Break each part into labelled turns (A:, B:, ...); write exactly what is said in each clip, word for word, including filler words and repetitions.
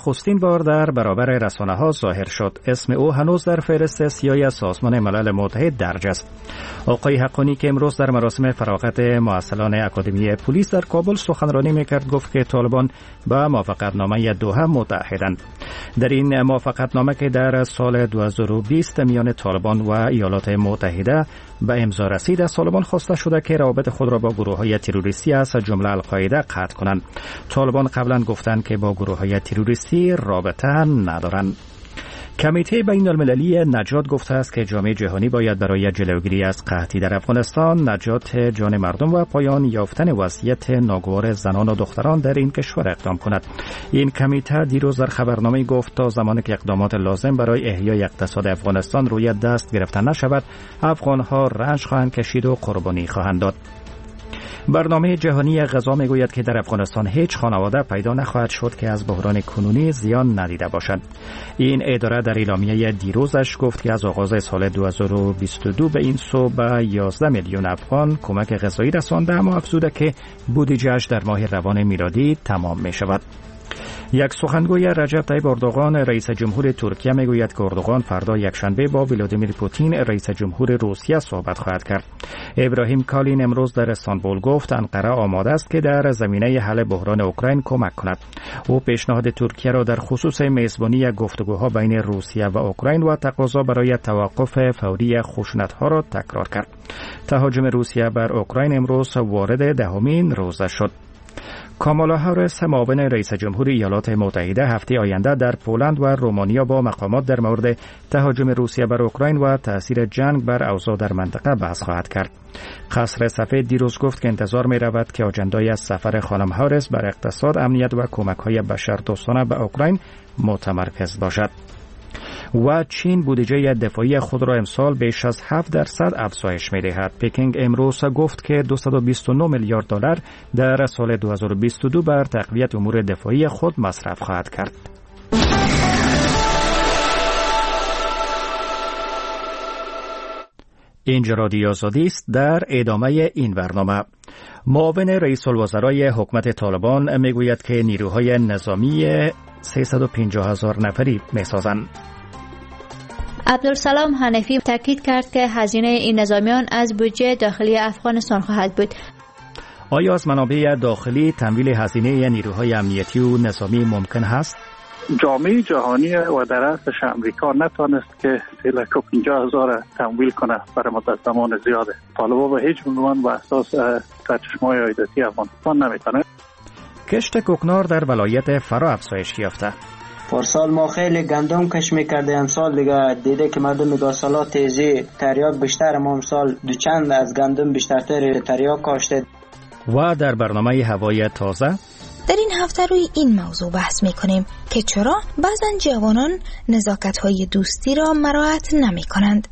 A: نخستین بار در برابر رسانه‌ها ظاهر شد. اسم او هنوز در فهرست سیاهی سازمان ملل متحد درج است. آقای حقانی که امروز در مراسم فراغت مؤسسان اکادمی پلیس در کابل سخنرانی میکرد گفت که طالبان با موافقتنامه دوحه متحدند. در این موافقتنامه که در سال دو هزار و بیست میان طالبان و ایالات متحده به امضا رسید، از طالبان خواسته شده که روابط خود را با گروه‌های تروریستی از جمله القاعده قطع کنند. طالبان قبلا گفتند که با گروه‌های تروریستی رابطه ندارند. کمیته بین المللی نجات گفته است که جامعه جهانی باید برای جلوگیری از قحطی در افغانستان، نجات جان مردم و پایان یافتن وضعیت ناگوار زنان و دختران در این کشور اقدام کند. این کمیته دیروز در خبرنامه گفت تا زمانی که اقدامات لازم برای احیای اقتصاد افغانستان روی دست گرفته نشود، افغانها رنج خواهند کشید و قربانی خواهند داد. برنامه جهانی غذا میگوید که در افغانستان هیچ خانواده پیدا نخواهد شد که از بحران کنونی زیان ندیده باشد. این اداره در اعلامیه دیروزش گفت که از آغاز سال دو هزار و بیست و دو به این سو به یازده میلیون افغان کمک غذایی رسانده، اما افزوده که بودجه‌اش در ماه روان میلادی تمام می شود. یک سخنگوی رجب طیب اردوغان رئیس جمهور ترکیه میگوید که اردوغان فردا یکشنبه با ولادیمیر پوتین رئیس جمهور روسیه صحبت خواهد کرد. ابراهیم کالین امروز در استانبول گفت انقره آماده است که در زمینه حل بحران اوکراین کمک کند. او پیشنهاد ترکیه را در خصوص میزبانی گفتگوها بین روسیه و اوکراین و تقاضا برای توقف فوری خشونت‌ها را تکرار کرد. تهاجم روسیه بر اوکراین امروز وارد دهمین روزه شد. کامالا هاریس معاون رئیس جمهور ایالات متحده هفته آینده در پولند و رومانیا با مقامات در مورد تهاجم روسیه بر اوکراین و تأثیر جنگ بر اوضاع در منطقه بحث خواهد کرد. قصر سفید دیروز گفت که انتظار می رود که آجندای از سفر خانم هاریس بر اقتصاد، امنیت و کمک‌های بشردوستانه به اوکراین متمرکز باشد. و چین بودجه دفاعی خود را امسال بیش از هفت درصد افزایش می‌دهد. پکینگ امروز گفت که دویست و بیست و نه میلیارد دلار در سال دو هزار و بیست و دو بر تقویت امور دفاعی خود مصرف خواهد کرد. اینجا رادیو آزادی است. در ادامه این برنامه معاون رئیس الوزرای حکومت طالبان میگوید که نیروهای نظامی سیصد و پنجاه هزار نفری میسازند.
B: عبدالسلام حنفی تاکید کرد که هزینه این نظامیان از بودجه داخلی افغانستان خواهد بود.
A: آیا از منابع داخلی تمویل هزینه نیروهای امنیتی و نظامی ممکن است؟
C: جامعه جهانی و در اصلش امریکا نتانست که سیصد و پنجاه هزار تمویل کنه برای مدت زمان زیاده. طالبان به هیچ عنوان به اساس سرچشمه‌های عایداتی افغانستان نمیتونه.
A: کشت کوکنار در ولایت فرا افزایش یافته.
D: پارسال ما خیلی گندم کش میکرده، امسال دیگه دیده که مردم میگه سالا تیزی تریاک بیشتر، ما امسال دو چند از گندم بیشترتر تریاک کاشته.
A: و در برنامه هوای تازه
E: در این هفته روی این موضوع بحث میکنیم که چرا بعضن جوانان نزاکت‌های دوستی را مراعات نمیکنند.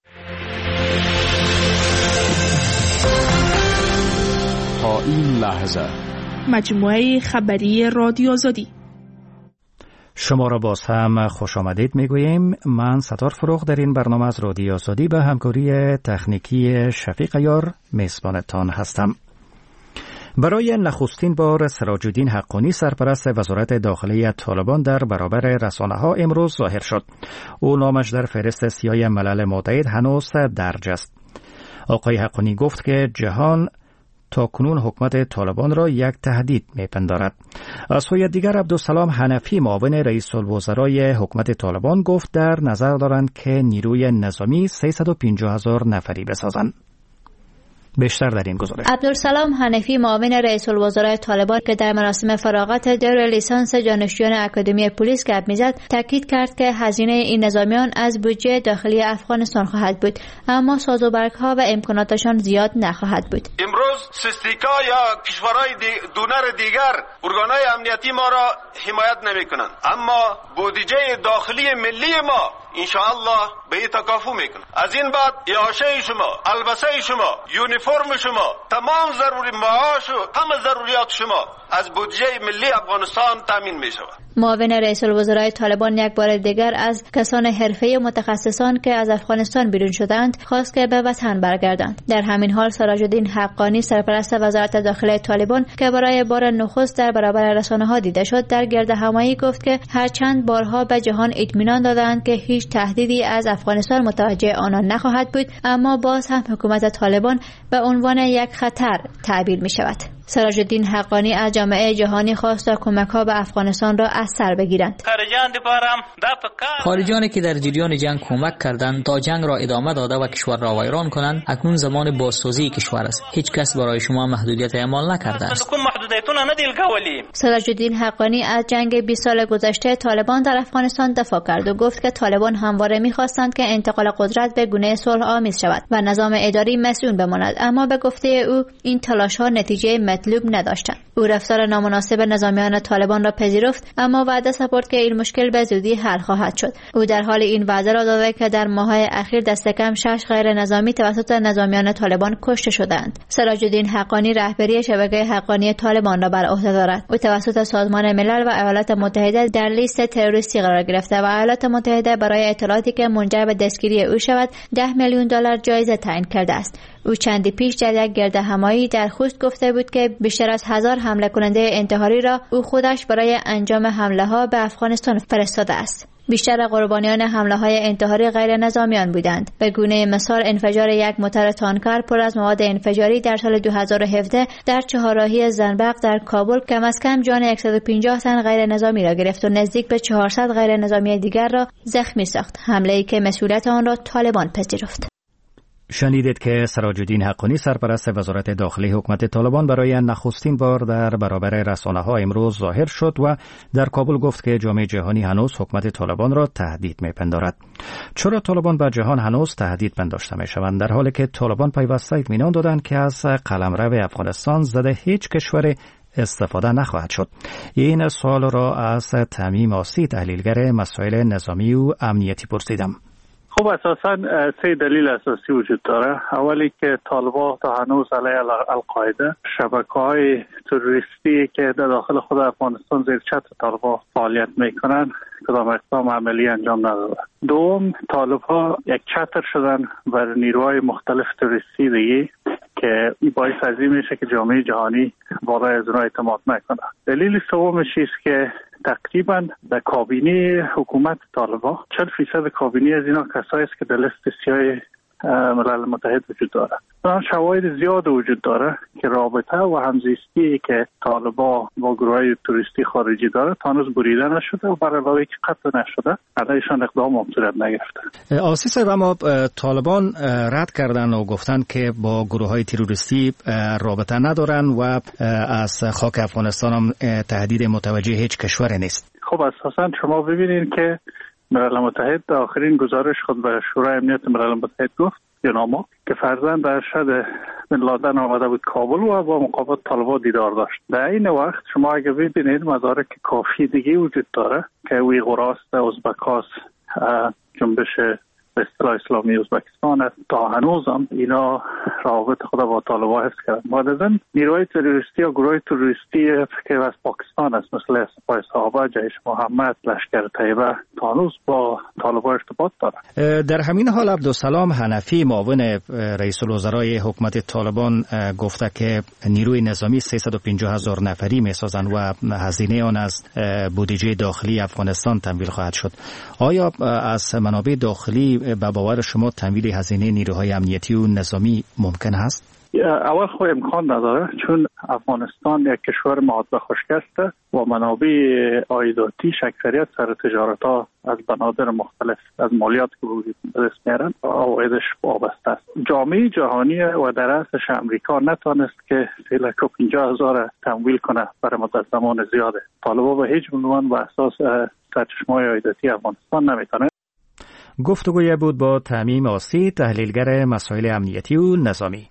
F: تا این لحظه
G: مجموعه خبری رادیو آزادی.
A: شما را باز هم خوش آمدید میگوییم. من ستار فروغ در این برنامه از رادیو آزادی به همکاری تکنیکی شفیق یار میزبانتان هستم. برای نخستین بار سراج الدین حقانی سرپرست وزارت داخلی طالبان در برابر رسانه‌ها امروز ظاهر شد. او نامش در فهرست سیاه ملل متحد هنوز درج است. آقای حقانی گفت که جهان تا کنون حکومت طالبان را یک تهدید میپندارد. از سوی دیگر عبدالسلام حنفی معاون رئیس الوزرای حکومت طالبان گفت در نظر دارند که نیروی نظامی سیصد و پنجاه هزار نفری بسازند. بیشتر در این گزارش.
B: عبدالسلام حنفی معاون رئیس الوزرای طالبان که در مراسم فراغت دور لیسانس دانشجویان اکادمی پلیس گپ میزد، تاکید کرد که هزینه این نظامیان از بودجه داخلی افغانستان خواهد بود، اما سازوبرگ‌ها و امکاناتشان زیاد نخواهد بود.
H: امروز سیستیکا یا کشورهای دی دونر دیگر ارگانهای امنیتی ما را حمایت نمی‌کنند، اما بودجه داخلی ملی ما انشاءالله به تکافو میکنه. از این بعد اعاشه شما، البسه شما، یونیفرم شما، تمام ضروری معاش و همه ضروریات شما از بودجه ملی افغانستان تامین می شود.
B: معاون رئیس الوزرای طالبان یک بار دیگر از کسان حرفه‌ای متخصصان که از افغانستان بیرون شدند خواست که به وطن برگردند. در همین حال سراج الدین حقانی سرپرست وزارت داخلی طالبان که برای بار نخست در برابر رسانه‌ها دیده شد در گردهمایی گفت که هرچند بارها به جهان اطمینان دادند که هیچ تهدیدی از افغانستان متوجه آنان نخواهد بود، اما باز هم حکومت طالبان به عنوان یک خطر تعبیر می شود. سراج الدین حقانی از جامعه جهانی خواست تا کمک‌ها به افغانستان را از سر بگیرند.
I: خارجانی که در جریان جنگ کمک کردند تا جنگ را ادامه داده و کشور را ویران کنند، اکنون زمان بازسازی کشور است. هیچ کس برای شما محدودیت اعمال نکرده است.
B: سراج الدین حقانی از جنگ بیست سال گذشته طالبان در افغانستان دفاع کرد و گفت که طالبان همواره می‌خواستند که انتقال قدرت به گونه صلح آمیز شود و نظام اداری مسئول بماند، اما به گفته او این تلاش‌ها نتیجه مطلوب نداشتند. او رفتار نامناسب نظامیان طالبان را پذیرفت، اما وعده سپرد که این مشکل به زودی حل خواهد شد. او در حال این وعده را داده که در ماه‌های اخیر دست کم شش غیر نظامی توسط نظامیان طالبان کشته شدند. سراج الدین حقانی رهبری شبکه حقانی طالبان را بر عهده دارد. او توسط سازمان ملل و ایالات متحده در لیست تروریستی قرار گرفته و ایالات متحده برای اطلاعاتی که منجر به دستگیری او شود ده میلیون دلار جایزه تعیین کرده است. او چندی پیش در یک گردهمایی در خوست گفته بود که بیشتر از هزار حمله کننده انتحاری را او خودش برای انجام حمله ها به افغانستان فرستاده است. بیشتر قربانیان حمله های انتحاری غیر نظامیان بودند. به گونه مثال انفجار یک موتور تانکر پر از مواد انفجاری در سال دو هزار و هفده در چهارراهی زنبق در کابل کم از کم جان صد و پنجاه تن غیر نظامی را گرفت و نزدیک به چهارصد غیر نظامی دیگر را زخمی ساخت. حمله‌ای که مسئولیت آن را طالبان پذیرفت.
A: شنیدید که سراج الدین حقانی سرپرست وزارت داخلی حکومت طالبان برای نخستین بار در برابر رسانه‌ها امروز ظاهر شد و در کابل گفت که جامعه جهانی هنوز حکومت طالبان را تهدید می‌پندارد. چرا طالبان به جهان هنوز تهدید پنداشته می‌شوند در حالی که طالبان پیوسته اطمینان دادند که از قلمرو افغانستان زده هیچ کشور استفاده نخواهد شد؟ این سوال را از تمیم آسی تحلیلگر مسائل نظامی و امنیتی پرسیدم.
C: خب اساساً سه دلیل اساسی وجود داره. اولی که طالبان تا هنوز علیه القاعده شبکه‌های تروریستی که در داخل خود افغانستان زیر چتر طالبان فعالیت میکنن کدام اقدام عملی انجام نداده. دوم، طالبان یک چتر شدن بر نیروهای مختلف تروریستی دیگه که این باعث از این میشه که جامعه جهانی بالای از اونها اعتماد نکنه. دلیل سومش است که تقریبا در کابینه حکومت طالبان چهل فیصد کابینه از اینا کسایی است که در لیست سیاه ملل متحد وجود داره. اون شواهد زیاد وجود داره که رابطه و همزیستی که طالبان با گروه‌های توریستی خارجی داره تا هنوز بریده نشده و برای علاوه که قطع نشده علیشان اقدام هم صورت نگرفته.
A: آسی صاحب، اما طالبان رد کردن و گفتن که با گروه‌های تروریستی رابطه ندارن و از خاک افغانستان هم تهدید متوجه هیچ کشور نیست.
C: خب اساساً شما ببینید که ملل متحد در آخرین گزارش خود به شورای امنیت ملل متحد گفت یوناما که فرزند ارشد بن لادن آمده بود کابل و با مقابل طالبان دیدار داشت. در این وقت شما اگه ببینید مدارک کافی دیگه وجود داره که ویغوراست، ازبکاست، جنبش به اصطلاح اسلامی ازبکستان است. تا هنوز هم اینا روابط خود با طالبان حفظ کردن. بعداً نیروهای تروریستی یا گروه تروریستی که از پاکستان است مثل سپاه صحابه، جیش محمد، لشکر طیبه تا هنوز با طالبان ارتباط دارن.
A: در همین حال عبدالسلام حنفی معاون رئیس الوزرای حکومت طالبان گفته که نیروی نظامی سیصد و پنجاه هزار نفری میسازند و هزینه آن از بودجه داخلی افغانستان تمویل خواهد شد. آیا از منابع داخلی به باور شما تمویل هزینه نیروهای امنیتی و نظامی ممکن است؟
C: اول خود امکان نداره، چون افغانستان یک کشور معاد به خشک است و منابع عایداتی اکثریت سر تجارت ها از بنادر مختلف از مالیات که وجود دست میارن عوایدش وابسته است. جامعه جهانی و در اصلش امریکا نتونست که سیلک و پنجاه هزار تمویل کنه برای مدت زمان زیاده. طالبان به هیچ عنوان و اساس سرچشمه‌های عایداتی افغانستان نمیتونه.
A: گفتگوی بود با تمیم آسی تحلیلگر مسائل امنیتی و نظامی.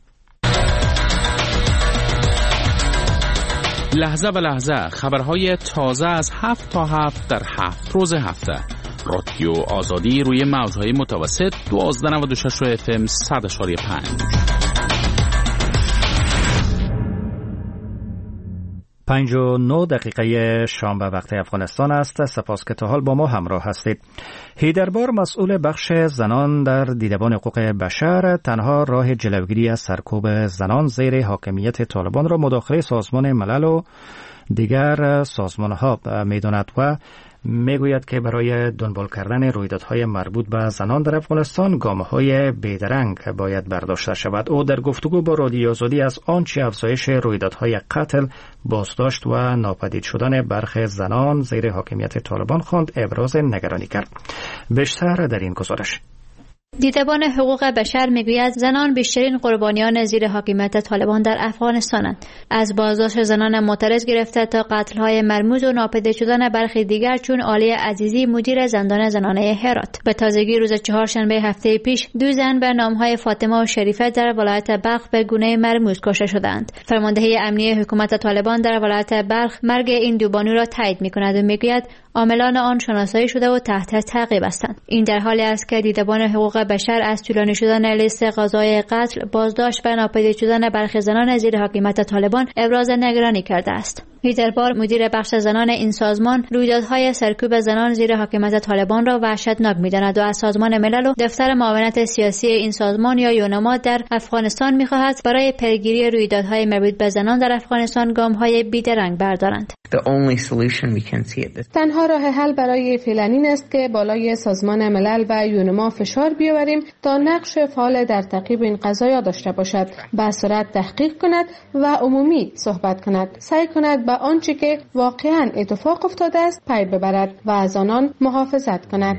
F: لحظه به لحظه خبرهای تازه از هفت تا هفت در هفت روز هفته. رادیو آزادی روی موجهای متوسط دوازده نود و شش اف ام صد اشاری پنج.
A: پنج و نه دقیقه شام به وقت افغانستان است. سپاس که تا حال با ما همراه هستید. هیدربار مسئول بخش زنان در دیدبان حقوق بشر تنها راه جلوگیری از سرکوب زنان زیر حاکمیت طالبان را مداخله سازمان ملل و دیگر سازمان‌ها می‌داند و میگوید که برای دنبال کردن رویدادهای مربوط به زنان در افغانستان گام‌های بیدرنگ باید برداشته شود. او در گفتگو با رادیو آزادی از آنچه افزایش رویدادهای قتل، بازداشت و ناپدید شدن برخی زنان زیر حاکمیت طالبان خواند ابراز نگرانی کرد. بیشتر در این گزارش.
B: دیدبان حقوق بشر میگوید زنان بیشترین قربانیان زیر حاکمیت طالبان در افغانستانند. از بازداشت زنان معترض گرفته تا قتل‌های مرموز و ناپدید شدن برخی دیگر چون عالی عزیزی مدیر زندان زنانه هرات. به تازگی روز چهارشنبه هفته پیش دو زن به نام‌های فاطمه و شریفه در ولایت بلخ به گونه مرموز کشته شدند. فرماندهی امنیه حکومت طالبان در ولایت بلخ مرگ این دو بانو را تایید می‌کند و میگوید عاملان آن شناسایی شده و تحت تعقیب هستند. این در حالی است که دیدبان حقوق بشر از طولانی شدن لیست قضای قتل، بازداشت و ناپدید شدن برخی زنان زیر حاکمیت طالبان ابراز نگرانی کرده است. هیدربار مدیر بخش زنان این سازمان رویدادهای سرکوب زنان زیر حاکمیت طالبان را وحشتناک می‌داند و از سازمان ملل و دفتر معاونت سیاسی این سازمان یا یونما در افغانستان می‌خواهد برای پیگیری رویدادهای مربوط به زنان در افغانستان گام‌های بیدرنگ بردارند.
J: تنها راه حل برای فعلا این است که بالای سازمان ملل و یونما فشار بیاوریم تا نقش فعال در تعقیب این قضایا داشته باشد، به سرعت تحقیق کند و عمومی صحبت کند، سعی کند به آنچه که واقعا اتفاق افتاده است پی ببرد و از آنان محافظت کند.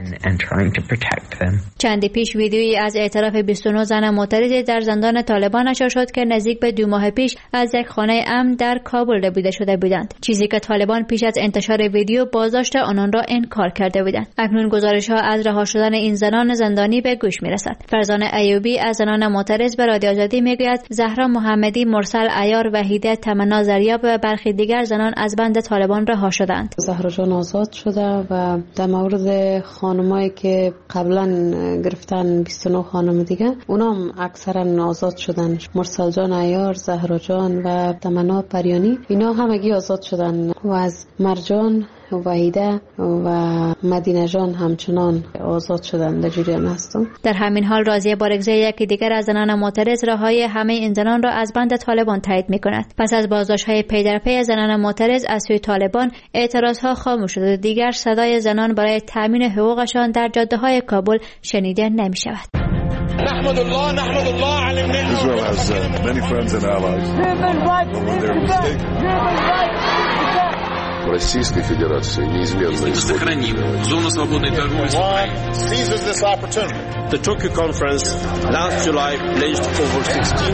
B: چندی پیش ویدیویی از اعتراف بیست و نه زن معترض در زندان طالبان نشر شد که نزدیک به دو ماه پیش از یک خانه امن در کابل ربوده شده بودند، چیزی که طالبان پیش از انتشار ویدیو بازداشت آنان را انکار کرده بودند. اکنون گزارش‌ها از رها شدن این زنان زندانی به گوش می‌رسد. فرزانه ایوبی از زنان معترض به رادیو آزادی میگوید زهرا محمدی، مرسل عیار، وحیده تمنا زریاب و برخی دیگر زنان از بند طالبان رها شدند.
K: زهرا جان آزاد شده و در مورد خانمایی که قبلا گرفتن بیست و نه خانم دیگه اونام اکثرا آزاد شدن. مرسل جان عیار، زهرا جان و تمنا پریانی اینا همگی آزاد شدن و از مرجان وحیده و مدینه جان همچنان آزاد شدن در جریان هستند.
B: در همین حال راضیه بارگزی یکی دیگر از زنان معترض رهایی همه این زنان را از بند طالبان تایید می‌کند. پس از بازداشت‌های پی در پی زنان معترض از سوی طالبان اعتراضها خاموش شد و دیگر صدای زنان برای تأمین حقوقشان در جاده‌های کابل شنیده نمی‌شود.
L: نحمد الله نحمد الله على النعمة. Israel has uh, many friends and allies.
M: Российской Федерации неизменно
N: сохраним зону свободной торговли с Украиной.
L: Seizes this opportunity. The Tokyo conference last July pledged over sixteen.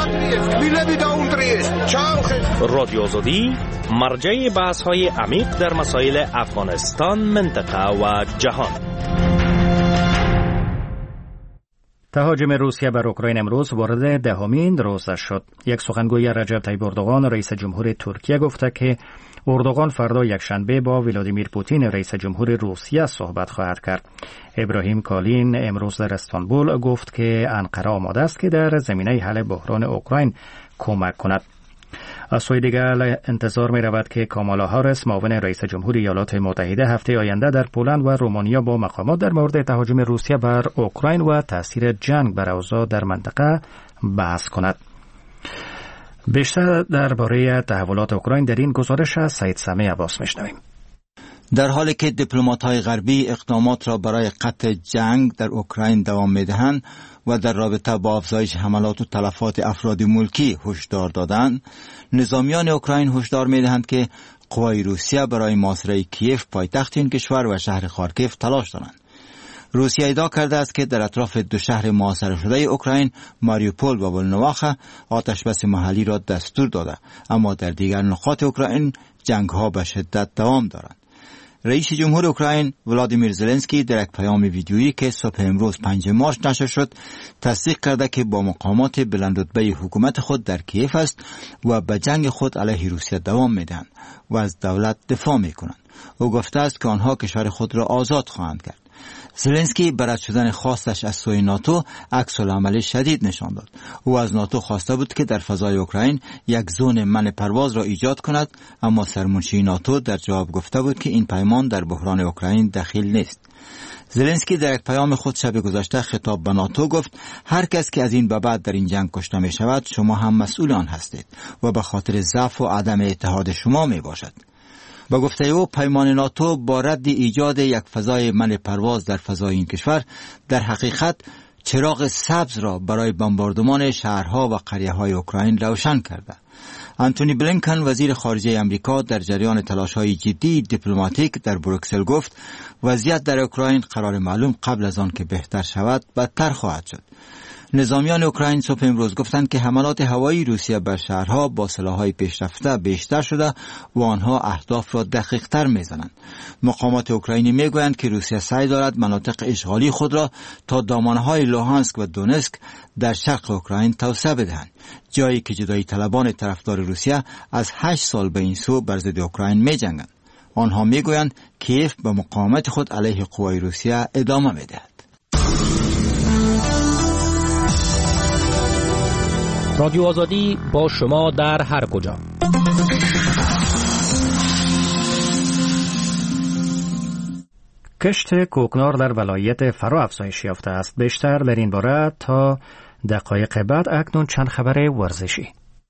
O: رادیو آزادی مرجع بحث‌های عمیق در مسائل افغانستان، منطقه و جهان.
A: تهاجم روسیه بر اوکراین امروز وارد دهمین روزش شد. یک سخنگوی رجب طیب اردوغان رئیس جمهور ترکیه گفته که اردوغان فردا یکشنبه با ولادیمیر پوتین رئیس جمهور روسیه صحبت خواهد کرد. ابراهیم کالین امروز در استانبول گفت که انقره آماده است که در زمینه حل بحران اوکراین کمک کند. از سوی دیگر انتظار می رود که کامالا هاریس معاون رئیس جمهور ایالات متحده هفته آینده در پولند و رومانیا با مقامات در مورد تهاجم روسیه بر اوکراین و تاثیر جنگ بر اوضاع در منطقه بحث کند. بیشتر درباره تحولات اوکراین در این گزارش از سعید سمی عباس میشنویم.
P: در حالی که دیپلمات‌های غربی اقدامات را برای قطع جنگ در اوکراین دوام می‌دهند و در رابطه با افزایش حملات و تلفات افراد ملکی هشدار دادند، نظامیان اوکراین هشدار می‌دهند که قوای روسیه برای محاصره کیف پایتخت این کشور و شهر خارکیف تلاش دارند. روسیه ادعا کرده است که در اطراف دو شهر محاصره شده اوکراین، ماریوپول و ولنواخه، آتش بس محلی را دستور داده، اما در دیگر نقاط اوکراین جنگ‌ها به شدت دوام دارند. رئیس جمهور اوکراین ولادیمیر زلنسکی در یک پیام ویدیویی که صبح امروز پنجم مارس نشر شد تصدیق کرده که با مقامات بلندرتبه حکومت خود در کیف است و به جنگ خود علیه روسیه دوام می‌دهند و از دولت دفاع می‌کنند. او گفته است که آنها کشور خود را آزاد خواهند کرد. زلنسکی بر رد شدن خواستش از سوی ناتو عکس العمل شدید نشان داد. او از ناتو خواسته بود که در فضای اوکراین یک زون منع پرواز را ایجاد کند، اما سرمنشی ناتو در جواب گفته بود که این پیمان در بحران اوکراین دخیل نیست. زلنسکی در یک پیام خود شب گذشته خطاب به ناتو گفت هر کس که از این به بعد در این جنگ کشته می شود شما هم مسئول آن هستید و به خاطر ضعف و عدم اتحاد شما می باشد. با گفته او پیمان ناتو با رد ایجاد یک فضای منع پرواز در فضای این کشور در حقیقت چراغ سبز را برای بمباردمان شهرها و قریه‌های اوکراین روشن کرده. آنتونی بلینکن وزیر خارجه امریکا در جریان تلاش‌های جدی دیپلماتیک در بروکسل گفت وضعیت در اوکراین قرار معلوم قبل از آن که بهتر شود بدتر خواهد شد. نظامیان اوکراین صبح امروز گفتند که حملات هوایی روسیه بر شهرها با سلاح‌های پیشرفته بیشتر شده و آنها اهداف را دقیق‌تر می‌زنند. مقامات اوکراینی می‌گویند که روسیه سعی دارد مناطق اشغالی خود را تا دامنه‌های لوهانسک و دونسک در شرق اوکراین توسعه بدهند، جایی که جدایی طلبان طرفدار روسیه از هشت سال به این سو بر ضد اوکراین می‌جنگند. آنها می‌گویند کیف به مقاومت خود علیه قوای روسیه ادامه می‌دهد.
Q: رادیو آزادی با شما در هر کجا.
A: کشت کوکنار در ولایت فرا افزایش یافته است. بیشتر در این باره تا دقایق بعد. اکنون چند خبر ورزشی.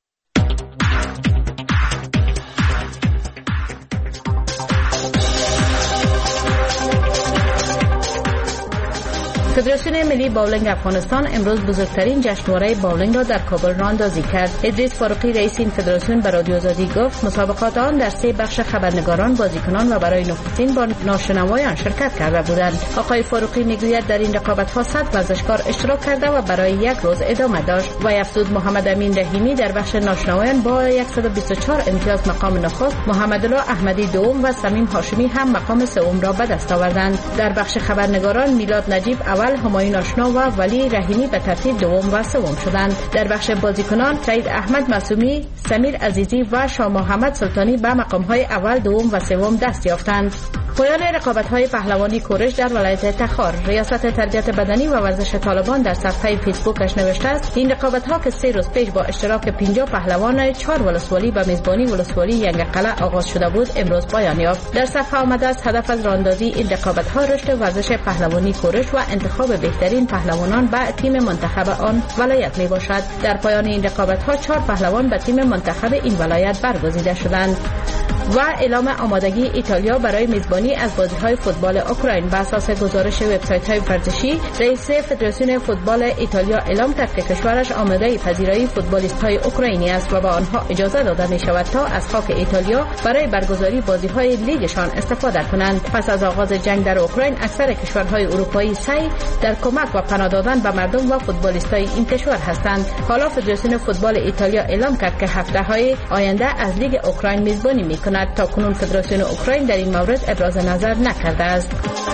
R: فدراسیون ملی باولینگ افغانستان امروز بزرگترین جشنواره باولینگ را در کابل راهاندازی کرد. ادریس فاروقی رئیس این فدراسیون به رادیو آزادی گفت مسابقات آن در سه بخش خبرنگاران، بازیکنان و برای نخستین بار ناشنوایان شرکت کرده بودند. آقای فاروقی میگوید در این رقابت‌ها صد ورزشکار اشتراک کرده و برای یک روز ادامه داشت. و افزود محمد امین رحیمی در بخش ناشنوایان با صد و بیست و چهار امتیاز مقام نخست، محمد الله احمدی دوم و سمیم هاشمی هم مقام سوم را به دست آوردند. در بخش خبرنگاران میلاد نجیب اول، همایون آشنا و ولی رحیمی به ترتیب دوم و سوم شدند. در بخش بازیکنان سعید احمد معصومی، سمیر عزیزی و شاه محمد سلطانی به مقام‌های اول، دوم و سوم دست یافتند. پایان رقابت‌های پهلوانی کورش در ولایت تخار. ریاست تربیت بدنی و ورزش طالبان در صفحه فیسبوکش نوشته است این رقابت‌ها که سه روز پیش با اشتراک پنجاه پهلوان چهار ولسوالی به میزبانی ولسوالی ینگقله آغاز شده بود، امروز پایان یافت. در صفحه آمده است هدف از راهاندازی این رقابت‌ها رشد ورزش پهلوانی کورش و انتخاب بهترین پهلوانان به تیم منتخب آن ولایت میباشد. در پایان این رقابت‌ها چهار پهلوان به تیم منتخب این ولایت برگزیده شدند. و اعلام آمادگی ایتالیا برای میزبانی از بازی‌های فوتبال اوکراین. بر اساس گزارش وبسایت‌های ورزشی، رئیس فدراسیون فوتبال ایتالیا اعلام کرد که کشورش آماده پذیرایی فوتبالیست‌های اوکراینی است و به آنها اجازه داده می‌شود تا از خاک ایتالیا برای برگزاری بازی‌های لیگشان استفاده کنند. پس از آغاز جنگ در اوکراین، اکثر کشورهای اروپایی سعی در کمک و پناه دادن به مردم و فوتبالیست‌های این کشور هستند. حالا فدراسیون فوتبال ایتالیا اعلام کرد که هفته‌های آینده از لیگ اوکراین میزبانی می‌کند. تا کنون فدراسیون اوکراین در این مورد ابراز نظر نکرده است.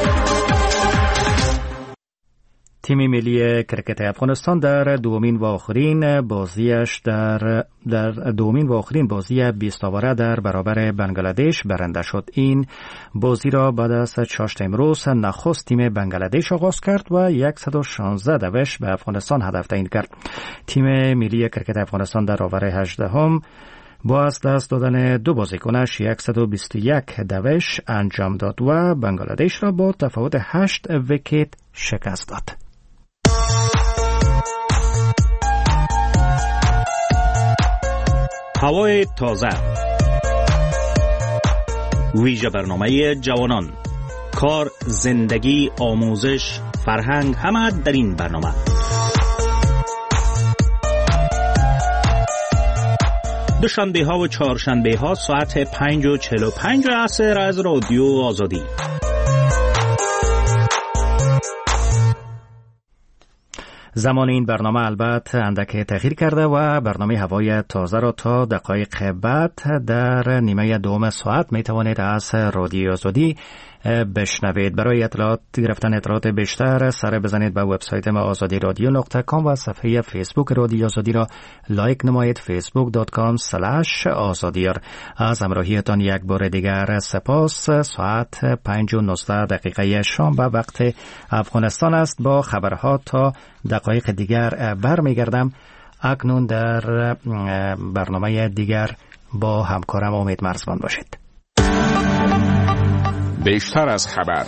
A: تیم ملی کرکت افغانستان در دومین و آخرین بازیش در در دومین و آخرین بازی بیست آوره در برابر بنگلادش برنده شد. این بازی را بعد از چاشت امروز نخست تیم بنگلادش آغاز کرد و صد و شانزده دوش به افغانستان هدف تعیین کرد. تیم ملی کرکت افغانستان در آور هجدهم با از دست دادن دو بازیکنش صد و بیست و یک دوش انجام داد و بنگلادش را با تفاوت هشت ویکت شکست داد.
O: هوای تازه، ویژه برنامه جوانان، کار، زندگی، آموزش، فرهنگ، همه در این برنامه. دوشنبه ها و چهارشنبه ها ساعت پنج و چهل و پنج عصر از رادیو آزادی.
A: زمان این برنامه البته اندک تغییر کرده و برنامه هوای تازه را تا دقایق بعد در نیمه دوم ساعت می توانید از رادیو آزادی بشنوید. برای اطلاعات گرفتن اطلاعات بیشتر سر بزنید به وبسایت ما آزادی رادیو نقطه کام و صفحه فیسبوک رادیو آزادی را لایک نمایید فیسبوک دات کام اسلش آزادی. از همراهیتان یک بار دیگر سپاس. ساعت پنج و نوزده دقیقه شام به وقت افغانستان است. با خبرها تا دقایق دیگر برمیگردم. اکنون در برنامه دیگر با همکارم امید مرزبان باشید.
F: بیشتر از خبر.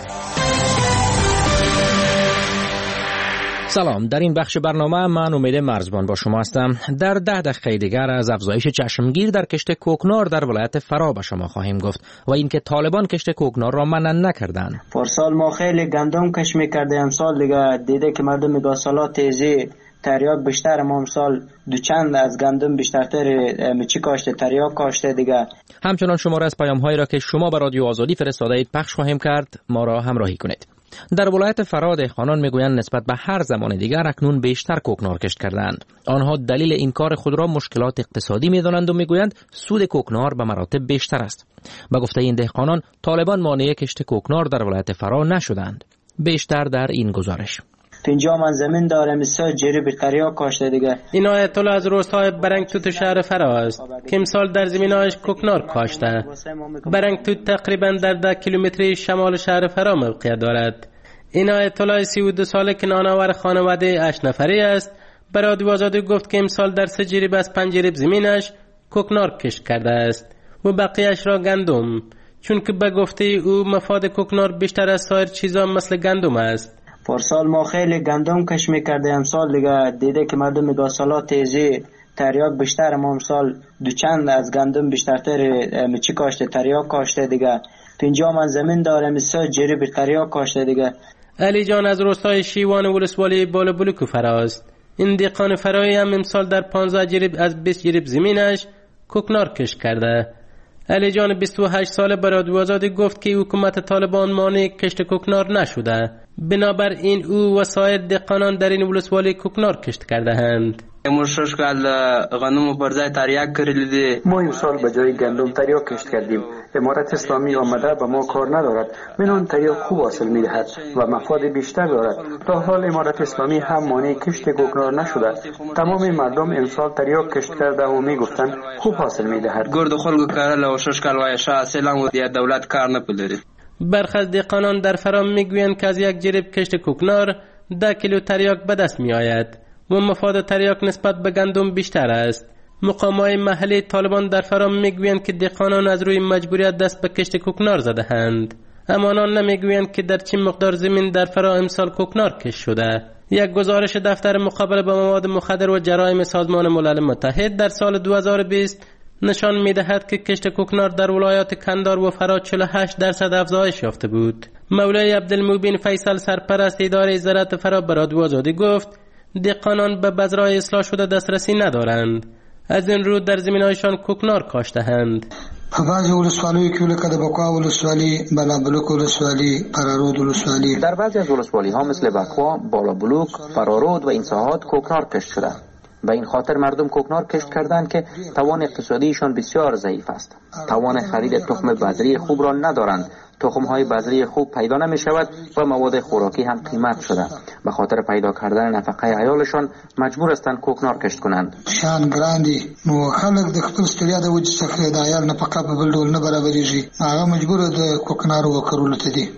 Q: سلام، در این بخش برنامه من امید مرزبان با شما هستم. در ده دقیقه دیگر از افزایش چشمگیر در کشت کوکنار در ولایت فرا به شما خواهیم گفت و اینکه طالبان کشت کوکنار را منع نکردند.
D: پارسال ما خیلی گندم کش می‌کردیم، امسال دیگه دیده که مردم میگه سالا تیزی تریاک بیشتر، ما امسال دوچند از گندم بیشترتر میچی کاشته، تریاک کاشته دیگه.
Q: همچنان شماره از پیام‌هایی را که شما به رادیو آزادی فرستاده اید پخش خواهیم کرد، ما را همراهی کنید. در ولایت فرا دهقانان میگویند نسبت به هر زمان دیگر اکنون بیشتر کوکنار کشت کردند. آنها دلیل این کار خود را مشکلات اقتصادی میدانند و میگویند سود کوکنار به مراتب بیشتر است. به گفته این دهقانان طالبان مانع کشت کوکنار در ولایت فرا نشدند. بیشتر در این گزارش.
D: اینجا من زمین دارم، سه جری به تریاک کاشته دیگه.
S: این آیت الله از روستای برنگتوت شهر فرا است که امسال در زمینایش کوکنار کاشته. برنگتوت تقریبا در ده کیلومتری شمال شهر فرا موقعیت دارد. این آیت الله سی و دو ساله که نانآور خانواده هشت نفری است، برای رادیو آزادی گفت که امسال در سه جریب از پنج جریب زمینش کوکنار کشت کرده است و بقیهش را گندم، چون که به گفته او مفاد کوکنار بیشتر از سایر چیزا مثل گندم است.
D: پارسال ما خیلی گندم کش میکردیم، امسال دیگه دیده که مردم میگه سالا تیزی تریاک بیشتر، ما امسال دوچند از گندم بیشترتر میچی کاشته، تریاک کاشته دیگه. اینجا من زمین دارم، سه جری به تریاک کاشته دیگه.
S: علی جان از روستای شیوان ولسوالی بالا بلوک فراست. این دهقان فرایی هم امسال در پانزده جریب از بیست جریب زمینش کوکنار کش کرده. علی جان بیست و هشت ساله برای رادیو آزادی گفت که حکومت طالبان مانع کشت کوکنار نشده، بنابراین او و سایر دهقانان در این ولسوالی کوکنار کشت کرده اند.
T: مرشش کال غنم برزای تریاک کردید.
U: ما این سال به جای گندم تریاک کشت کردیم. امارت اسلامی آمده به ما کار ندارد. من آن تریاک خوب حاصل می‌دهد و مفاد بیشتر دارد. تا حال امارت اسلامی هم مانع کشت کوکنار نشده. تمام مردم امسال تریاک کشت کرده و میگفتند خوب حاصل می‌دهد.
T: گرد خلق کارل و شش کال وای شاه سلام و دی دولت کار نپذیرد.
S: برخی از دهقانان در فرام میگویند که از یک جریب کشت کوکنار ده کیلو تریاک به دست میآید و مفاد تریاک نسبت به گندم بیشتر است. مقامات محلی طالبان در فرام میگویند که دهقانان از روی مجبوریت دست به کشت کوکنار زده‌اند، اما آنان نمیگویند که در چه مقدار زمین در فرا امسال کوکنار کشت شده. یک گزارش دفتر مقابله با مواد مخدر و جرایم سازمان ملل متحد در سال دو هزار و بیست نشان می‌دهد که کشت کوکنار در ولایات کندهار و فرا چهل و هشت درصد افزایش یافته بود. مولای عبدالمبین فیصل سرپرست اداره زراعت فرا به رادیو آزادی گفت دهقانان به بذرهای اصلاح شده دسترسی ندارند، از این رو در زمین‌هایشان کوکنار کاشته‌اند.
V: بعضی ولسوالی که لکه د بکوا ولسوالی، بالا بلوک ولسوالی، فرارود ولسوالی،
W: در بعضی از ولسوالی ها مثل بکوا، بالا بلوک، فرارود و این ساحات کوکنار کشت شده. به این خاطر مردم کوکنار کشت کردند که توان اقتصادیشان بسیار ضعیف است. توان خرید تخم بذری خوب را ندارند. تخم‌های بذری خوب پیدا نمی‌شود و مواد خوراکی هم قیمت شده. به خاطر پیدا کردن نفقه عیالشان مجبور هستند کوکنار کشت کنند.
V: شان ګراندي نو خلک د خپل ستړیا د وجې څخه د عیال نفقه په بل ډول نه برابرېږي، هغه مجبور د کوکنار وکړلو ته دي.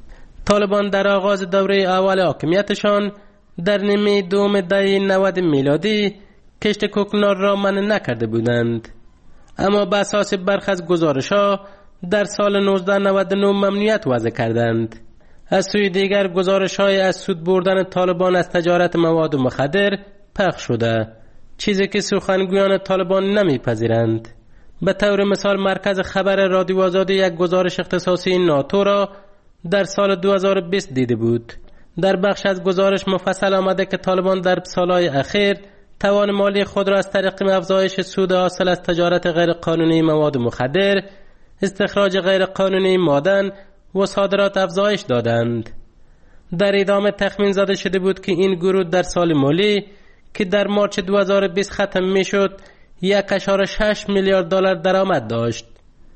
S: طالبان در آغاز دوره اول حاکمیتشان در نیمه دوم دهه نود میلادی کشت کوکنار را منع نکرده بودند، اما بر اساس برخی از گزارش‌ها در سال نوزده نود و نه ممنوعیت وضع کردند. از سوی دیگر گزارش‌های از سود بردن طالبان از تجارت مواد مخدر پخش شده، چیزی که سخنگویان طالبان نمیپذیرند. به طور مثال مرکز خبر رادیو آزادی یک گزارش اختصاصی ناتو را در سال دو هزار و بیست دیده بود. در بخش از گزارش مفصل آمده که طالبان در سالهای اخیر توان مالی خود را از طریق افزایش سود حاصل از تجارت غیر قانونی مواد مخدر، استخراج غیر قانونی معدن و صادرات افزایش دادند. در ادامه تخمین زده شده بود که این گروه در سال مالی که در مارچ دو هزار و بیست ختم می شد یک و شش میلیارد دلار درآمد داشت.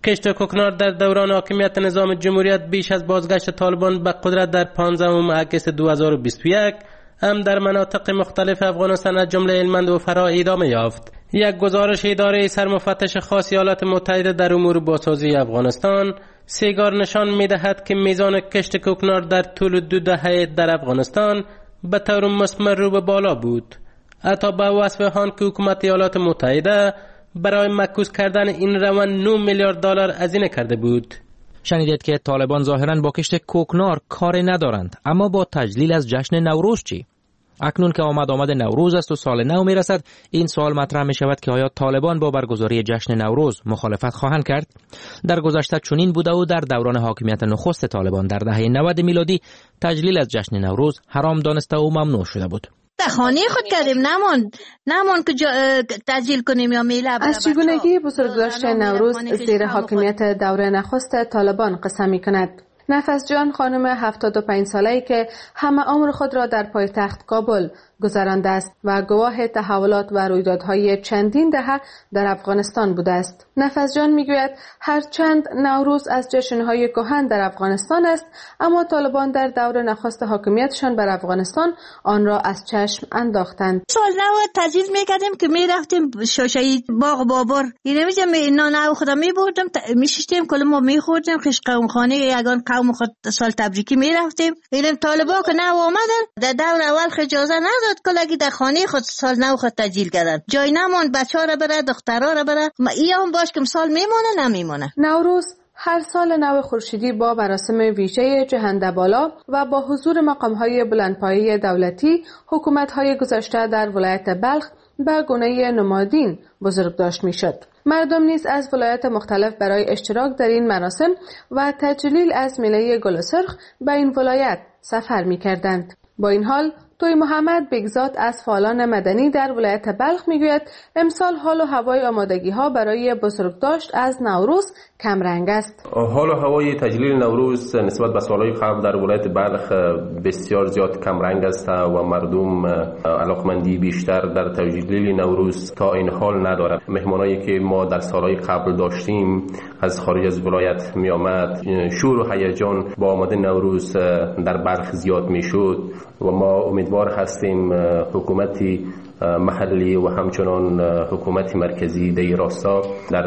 S: کشت کوکنار در دوران حاکمیت نظام جمهوریت بیش از بازگشت طالبان به قدرت در پانزدهم اگست دو هزار و بیست و یک هم در مناطق مختلف افغانستان از جمله هلمند و فرا ادامه یافت. یک گزارش اداره سرمفتش خاص ایالات متحده در امور بازسازی افغانستان سیگار نشان می‌دهد که میزان کشت کوکنار در طول دو دهه در افغانستان به طور مثمر رو به بالا بود. حتی به وصف آن که حکومت ایالات متحده برای معکوس کردن این روند نه میلیارد دلار هزینه کرده بود.
Q: شنیدید که طالبان ظاهراً با کشت کوکنار کاری ندارند، اما با تجلیل از جشن نوروز چی؟ اکنون که آمد آمد نوروز است و سال نو می رسد، این سوال مطرح می شود که آیا طالبان با برگزاری جشن نوروز مخالفت خواهند کرد؟ در گذشته چنین بوده و در دوران حاکمیت نخست طالبان در دهه نود میلادی تجلیل از جشن نوروز حرام دانسته و ممنوع شده بود.
E: در خانه خود کردیم، نمان نمان که تجلیل کنیم یا میله.
J: از چگونگی بزرگداشت نوروز زیر حاکمیت دوره نخست طالبان قصه می کند. نفس جان خانم هفتاد و پنج ساله‌ای که همه عمر خود را در پایتخت کابل گذرانده است و گواه تحولات و رویدادهای چندین دهه در افغانستان بوده است. نفس جان میگوید هرچند نوروز از جشن‌های کهن در افغانستان است، اما طالبان در دور نخست حاکمیتشان بر افغانستان آن را از چشم انداختند.
E: سال نو تجلیل میکردیم که میرفتیم شاشه باغ بابر، اینه میگم اینا نو خودم میبردم میشیشتیم کلمو میخوردیم خش قوم خانه یگان قوم خود سال تبریکی میرفتیم. اینم طالبان که نو آمدن در دور اول اجازه نداد کلاگی در خانه خود سال نو خود تجلیل کردن. جای نمون بچه‌ها را بره، دخترها را بره، ما ایام باش که سال میمونه نمیمونه.
J: نوروز هر سال نو خورشیدی با مراسم ویژه جهنده بالا و با حضور مقام‌های بلندپایه دولتی، حکومت‌های گذشته در ولایت بلخ به گونه نمادین بزرگ داشت می‌شد. مردم نیز از ولایت مختلف برای اشتراک در این مراسم و تجلیل از میله گل سرخ به این ولایت سفر می‌کردند. با این حال توی محمد بگزاد از فعالان مدنی در ولایت بلخ میگوید امسال حال و هوای آمادگی ها برای بزرگداشت از نوروز کم رنگ است.
G: حال و هوای تجلیل نوروز نسبت به سالهای قبل در ولایت بلخ بسیار زیاد کم رنگ است و مردم علاقمندی بیشتر در تجلیل نوروز تا این حال ندارد. مهمانایی که ما در سالهای قبل داشتیم از خارج از ولایت می آمد، شور و هیجان با آمد نوروز در بلخ زیاد می شد و ما امیدوار هستیم حکومتی محلی و همچنان حکومت مرکزی در راستا در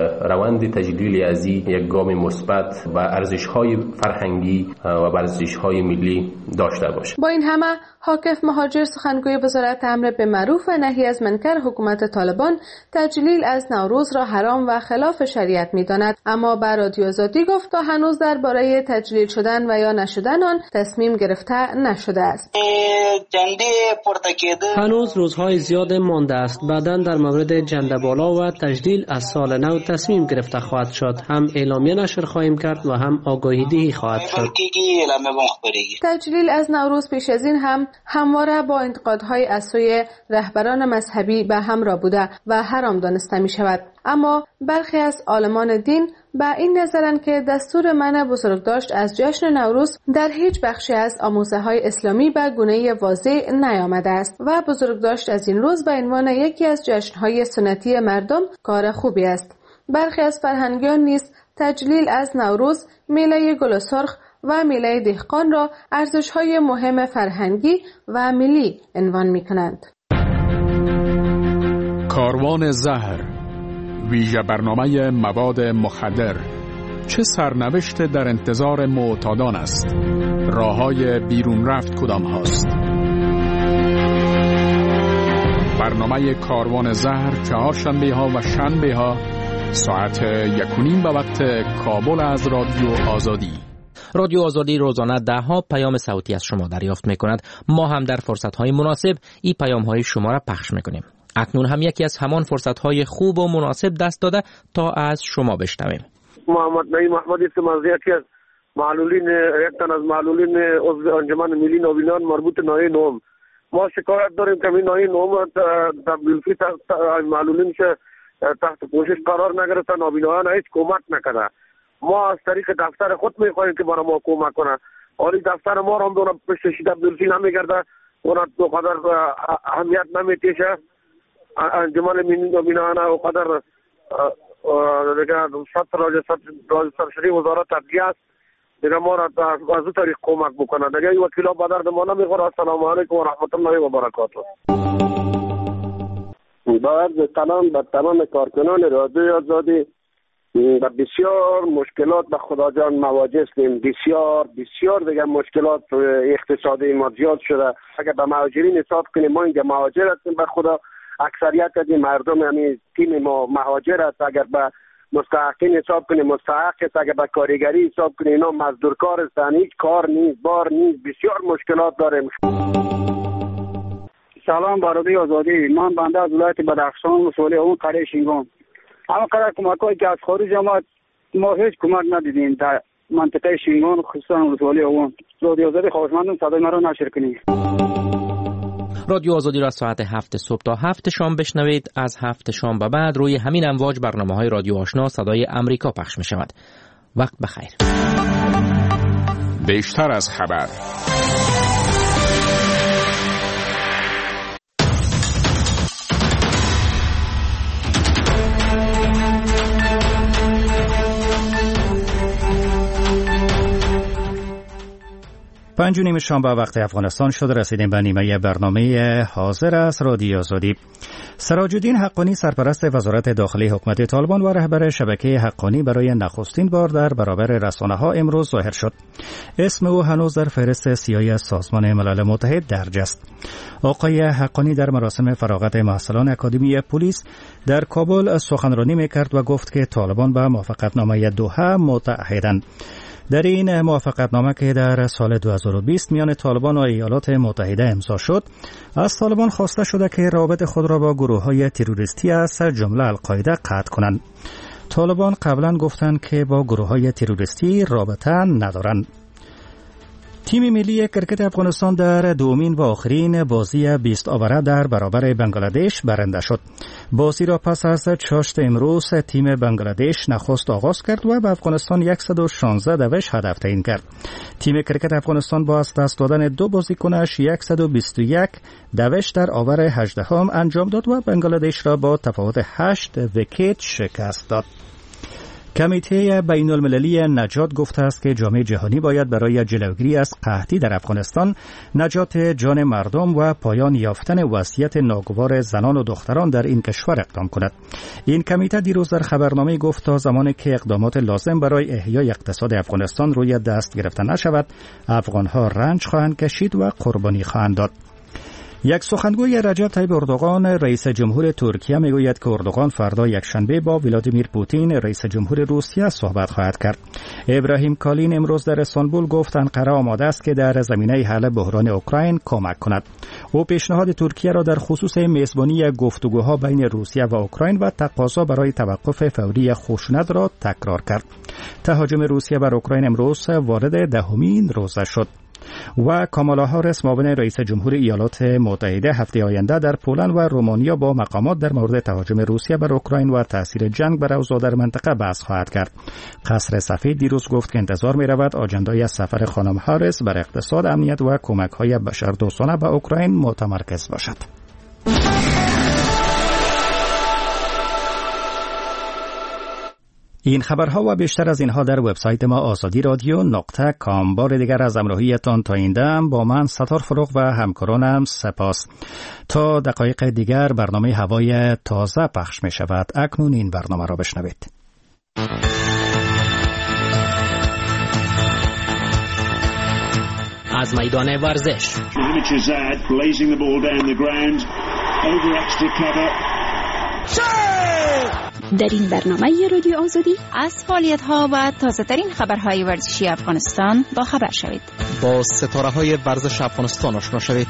G: روند تجلیل از یک گام مثبت و ارزش‌های فرهنگی و ارزش‌های ملی داشته باشه.
J: با این همه حاکف مهاجر سخنگوی وزارت امر به معروف و نهی از منکر حکومت طالبان تجلیل از نوروز را حرام و خلاف شریعت می‌داند، اما بر رادیو آزادی گفت تا هنوز درباره تجلیل شدن و یا نشدن آن تصمیم گرفته نشده است.
H: هنوز روزهای زیاد مانده است. بعداً در مورد جنده بالا و تجلیل از سال نو تصمیم گرفته خواهد شد. هم اعلامیه نشر خواهیم کرد و هم آگاهی دهی خواهد شد.
J: تجلیل از نوروز پیش از این هم همواره با انتقادهای از سوی رهبران مذهبی به همراه بوده و حرام دانسته می شود. اما برخی از عالمان دین به این نظرند که دستور منع بزرگداشت از جشن نوروز در هیچ بخشی از آموزه‌های اسلامی به گونه واضح نیامده است و بزرگداشت از این روز به عنوان یکی از جشن‌های سنتی مردم کار خوبی است. برخی از فرهنگیان نیز تجلیل از نوروز، میله گل سرخ و میله دهقان را ارزش‌های مهم فرهنگی و ملی عنوان می‌کنند.
X: کاروان زهر، ویژه برنامه مواد مخدر، چه سرنوشت در انتظار معتادان است؟ راه‌های بیرون رفت کدام هاست؟ برنامه کاروان زهر چهارشنبه ها و شنبه ها ساعت یک و نیم به وقت کابل از رادیو آزادی.
Q: رادیو آزادی روزانه ده ها پیام صوتی از شما دریافت می کند. ما هم در فرصت های مناسب این پیام های شما را پخش می کنیم. اکنون هم یکی از همان فرصت های خوب و مناسب دست داده تا از شما بشنویم.
Y: محمد نعیم محمدی است از یکی از معلولین یک تن از معلولین عضو انجمن ملی نوینان مربوط ناحیه نهم. ما شکایت داریم که این ناحیه نهم تبدیل معلولین که تحت پوشش قرار نگرفتن، نابینایان هیچ کمک نکرده. ما از طریق دفتر خود میخواهیم که برای ما کمک کنه. ولی دفتر ما را هم دونه پشت تبدیل نمیگرده، اون دو قدر اهمیت نمیتیشه. انجمن ملی نوینان او قدر دیگه سطح راجع سرشری وزارت عدلیه است، دیگه ما را از این طریق کمک بکنه. دیگه این وکیلا به درد ما نمیخوره. السلام علیکم و رحمت الله و برکاته. باید تمام به تمام کارکنان رادیوی آزادی و بسیار مشکلات به خدا جان مواجه هستیم. بسیار بسیار دیگه مشکلات اقتصادی ما زیاد شده. اگر به مهاجرین حساب کنیم، ما اینجا مهاجر هستیم به خدا. اکثریت از مردم یعنی تیم ما مهاجر است. اگر به مستحقین حساب کنیم مستحق است. اگر به کارگری حساب کنیم اینا مزدور کار هستند. هیچ کار نیست، بار نیست. بسیار مشکلات داریم.
B: سلام به رادیوی آزادی. من بنده از ولایت بدخشان ولسوالی اون قریه شینگام. اما قدر کمک‌هایی که از خارج آمد ما هیچ کمک ندیدیم در منطقه شینگام، خصوصا ولسوالی اون. رادیو آزادی خواهشمندم صدای مرا نشر کنید.
Q: رادیو آزادی را ساعت هفت صبح تا هفت شام بشنوید. از هفت شام به بعد روی همین امواج برنامه‌های رادیو آشنا صدای امریکا پخش می شود. وقت بخیر.
X: بیشتر از خبر.
A: پنج و نیم شام به وقت افغانستان شد. رسیدیم به نیمه برنامه حاضر است رادیو آزادی. سراج الدین حقانی سرپرست وزارت داخلی حکومت طالبان و رهبر شبکه حقانی برای نخستین بار در برابر رسانه‌ها امروز ظاهر شد. اسم او هنوز در فهرست سیاهی سازمان ملل متحد درج است. آقای حقانی در مراسم فراغت محصلان اکادمی پلیس در کابل سخنرانی می‌کرد و گفت که طالبان به موافقتنامه دوحه متعهدند. در این موافقتنامه که در سال دو هزار و بیست میان طالبان و ایالات متحده امضا شد، از طالبان خواسته شده که روابط خود را با گروه‌های تروریستی از جمله القاعده قطع کنند. طالبان قبلا گفتند که با گروه‌های تروریستی رابطه ندارند. تیم ملی کرکت افغانستان در دومین و آخرین بازی بیست آوره در برابر بنگلادش برنده شد. بازی را پس از چاشت امروز تیم بنگلادش نخست آغاز کرد و به افغانستان صد و شانزده دوش هدف تعیین کرد. تیم کرکت افغانستان با از دست دادن دو بازیکنش صد و بیست و یک دوش در آور هجدهم انجام داد و بنگلادش را با تفاوت هشت ویکت شکست داد. کمیته بین المللی نجات گفته است که جامعه جهانی باید برای جلوگیری از قحطی در افغانستان، نجات جان مردم و پایان یافتن وضعیت ناگوار زنان و دختران در این کشور اقدام کند. این کمیته دیروز در خبرنامه گفت تا زمانی که اقدامات لازم برای احیای اقتصاد افغانستان روی دست گرفته نشود، افغانها رنج خواهند کشید و قربانی خواهند داد. یک سخنگوی رجب طیب اردوغان رئیس جمهور ترکیه میگوید که اردوغان فردا یکشنبه با ولادیمیر پوتین رئیس جمهور روسیه صحبت خواهد کرد. ابراهیم کالین امروز در استانبول گفت انقره آماده است که در زمینه حل بحران اوکراین کمک کند. او پیشنهاد ترکیه را در خصوص میزبانی گفتگوها بین روسیه و اوکراین و تقاضا برای توقف فوری خشونت را تکرار کرد. تهاجم روسیه بر اوکراین امروز وارد دهمین روزه شد. و کامالا هاریس معاون رئیس جمهور ایالات متحده هفته آینده در پولند و رومانیا با مقامات در مورد تهاجم روسیه بر اوکراین و تاثیر جنگ بر اوضاع در منطقه بحث خواهد کرد. قصر سفید دیروز گفت که انتظار می رود آجندای سفر خانم هاریس بر اقتصاد، امنیت و کمک‌های بشردوستانه به اوکراین متمرکز باشد. این خبرها و بیشتر از اینها در وبسایت ما آزادی رادیو نقطه کام. بار دیگر از همراهیتان تا این دم با من ستار فروغ و همکارانم سپاس. تا دقایق دیگر برنامه هوای تازه پخش می شود. اکنون این برنامه را بشنوید.
Q: از میدان ورزش
C: در این برنامه رادیو آزادی از فعالیت‌ها و تازه‌ترین خبرهای ورزشی افغانستان با خبر شوید.
Q: با ستاره‌های ورزش افغانستان آشنا شوید.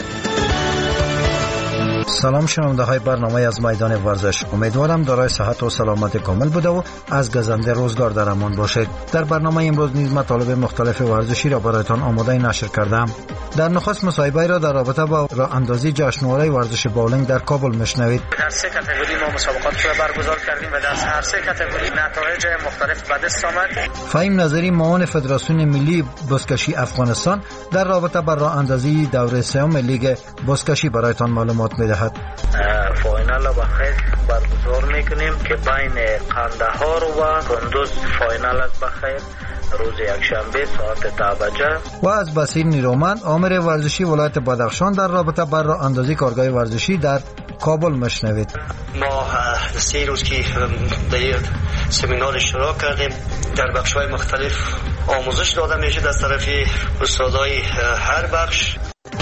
I: سلام شنونده های برنامه از میدان ورزش. امیدوارم دارای صحت و سلامت کامل بوده و از گزنده روزگار در امان باشید. در برنامه امروز نیز مطالب مختلف ورزشی را برایتان آماده نشر کردم. در نخست مصاحبه را در رابطه با راه اندازی جشنواره ورزش باولینگ در کابل میشنوید.
K: در سه کاتگوری ما مسابقات را برگزار کردیم و در هر سه کاتگوری نتایج مختلف به دست آمد.
I: فهیم نظری معاون فدراسیون ملی بزکشی افغانستان در رابطه با راه اندازی دوره سوم لیگ بزکشی برایتان معلومات می‌دهد.
K: فاینال فاینال بخیر برگزار میکنیم که بین قندهار و کندوز فاینال است بخیر روز یکشنبه ساعت ده بجه.
I: و از بصیر نیرومند آمر ورزشی ولایت بدخشان در رابطه بر راه اندازی کارگاه ورزشی در کابل مشنوید.
L: ما سه روز که در سمینار اشتراک کردیم، در بخش‌های مختلف آموزش داده میشه از طرف استادای هر بخش.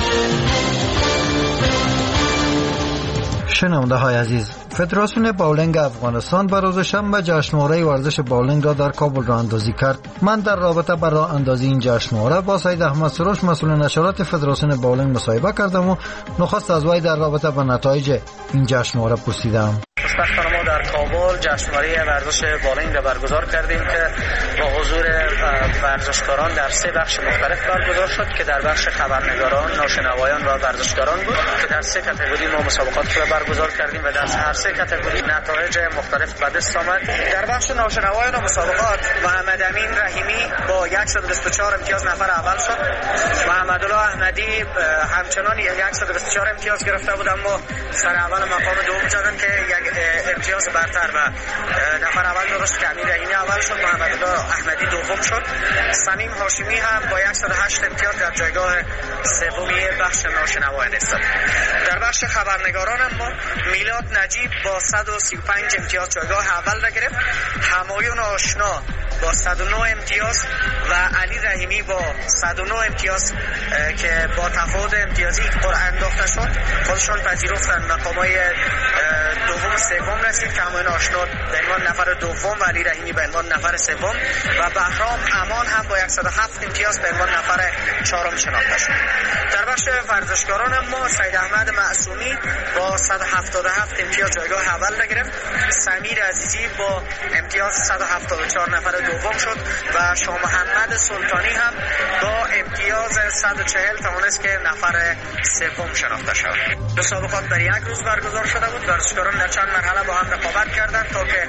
I: شنونده های عزیز، فدراسیون باولینگ افغانستان به روز شنبه جشنواره ورزش باولینگ را در کابل راه اندازی کرد. من در رابطه با راه اندازی این جشنواره با سید احمد سروش مسئول نشرات فدراسیون باولینگ مصاحبه کردم و نخست از وی در رابطه با نتایج این جشنواره پرسیدم.
K: خوشبختانه ما در کابل جشنواره ورزش بالینگ را برگزار کردیم که با حضور ورزشکاران در سه بخش مختلف برگزار شد که در بخش خبرنگاران، ناشنوایان و ورزشکاران بود که در سه کاتگوری ما مسابقات را برگزار کردیم و در هر سه کاتگوری نتایج مختلف به دست آمد. در بخش ناشنوایان و مسابقات محمد امین رحیمی با صد و بیست و چهار امتیاز نفر اول شد. محمد الله احمدی همچنان صد و بیست و چهار امتیاز گرفته بود، اما سر اول مقام دوم زدن که یک امتیاز برتر و نفر اول درست که امیر رحیمی اول شد، محمد الله احمدی دوم شد. سمیم هاشمی هم با صد و هشت امتیاز در جایگاه سومی بخش ناشنوایان است. در بخش خبرنگاران اما میلاد نجیب با صد و سی و پنج امتیاز جایگاه اول را گرفت. همایون آشنا با صد و نه امتیاز و علی رحیمی با صد و نه امتیاز که با تفاوت امتیازی قرعه انداخته شد خودشون پذیرفتن مقامای دوم سوم رسید که همایون آشنا به عنوان نفر دوم و علی رحیمی به عنوان نفر سوم و بهرام امان هم با صد و هفت امتیاز به عنوان نفر چهارم شناخته شد. در بخش ورزشکاران ما سید احمد معصومی با صد و هفتاد و هفت امتیاز جایگاه اول را گرفت. سمیر عزیزی با امتیاز صد و هفتاد و چهار نفر دوم شد و شاه محمد سلطانی هم با امتیاز صد و چهل توانست که نفر سوم شناخته شد. مسابقات در یک روز برگزار شده بود. ورزشکاران در چند مرحله با هم رقابت کردند تا که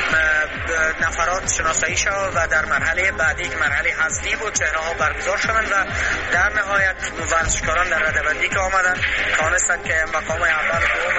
K: نفرات شناسایی شد و در مرحله بعدی که مرحله حذفی بود چهره‌ها برگزار شدند و در نهایت ورزشکاران در رده‌بندی که آمدند توانستند که مقام اول دوم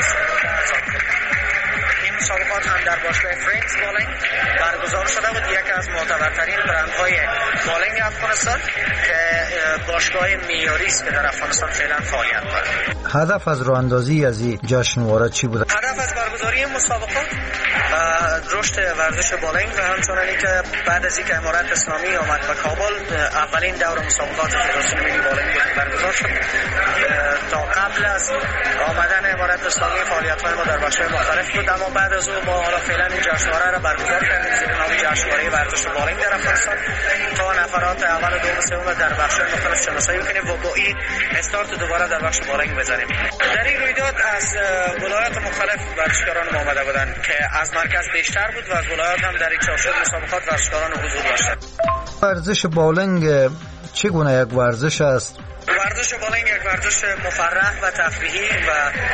K: این مسابقات هم در باشگاه فرینکس بالینگ برگزار شده بود، یکی از معتبرترین برندهای بالینگ افغانستان که باشگاه معیاری است که در افغانستان فعلا فعالیت دارد.
I: هدف از راه اندازی از این جشنواره چی بود؟
K: هدف از برگزاری مسابقات رشد ورزش بالینگ و همچنانی که بعد از اینکه امارت اسلامی آمد به کابل اولین دور مسابقات فدراسیون ملی بالینگ برگزار شد. تا قبل از آمدن امارت اسلامی فعالیت‌های ما در بخش‌های مختلف بود، اما بعد از اون ما حالا فعلا این جشنواره را برگزار کردیم زیر نام جشنواره ورزش بالینگ در افغانستان تا نفرات اول و دوم سوم در بخش‌های مختلف شناسایی کنیم و با این استارت دوباره در بخش بالینگ بزنیم. در این رویداد از ولایات مختلف ورزشکاران ما آمده بودند که از مرکز بیشتر بود و از ولایات هم در این چارچوب مسابقات ورزشکاران حضور داشتند.
I: ورزش بالینگ چگونه یک ورزش است؟
K: ورزش بالینگ یک ورزش مفرح و تفریحی و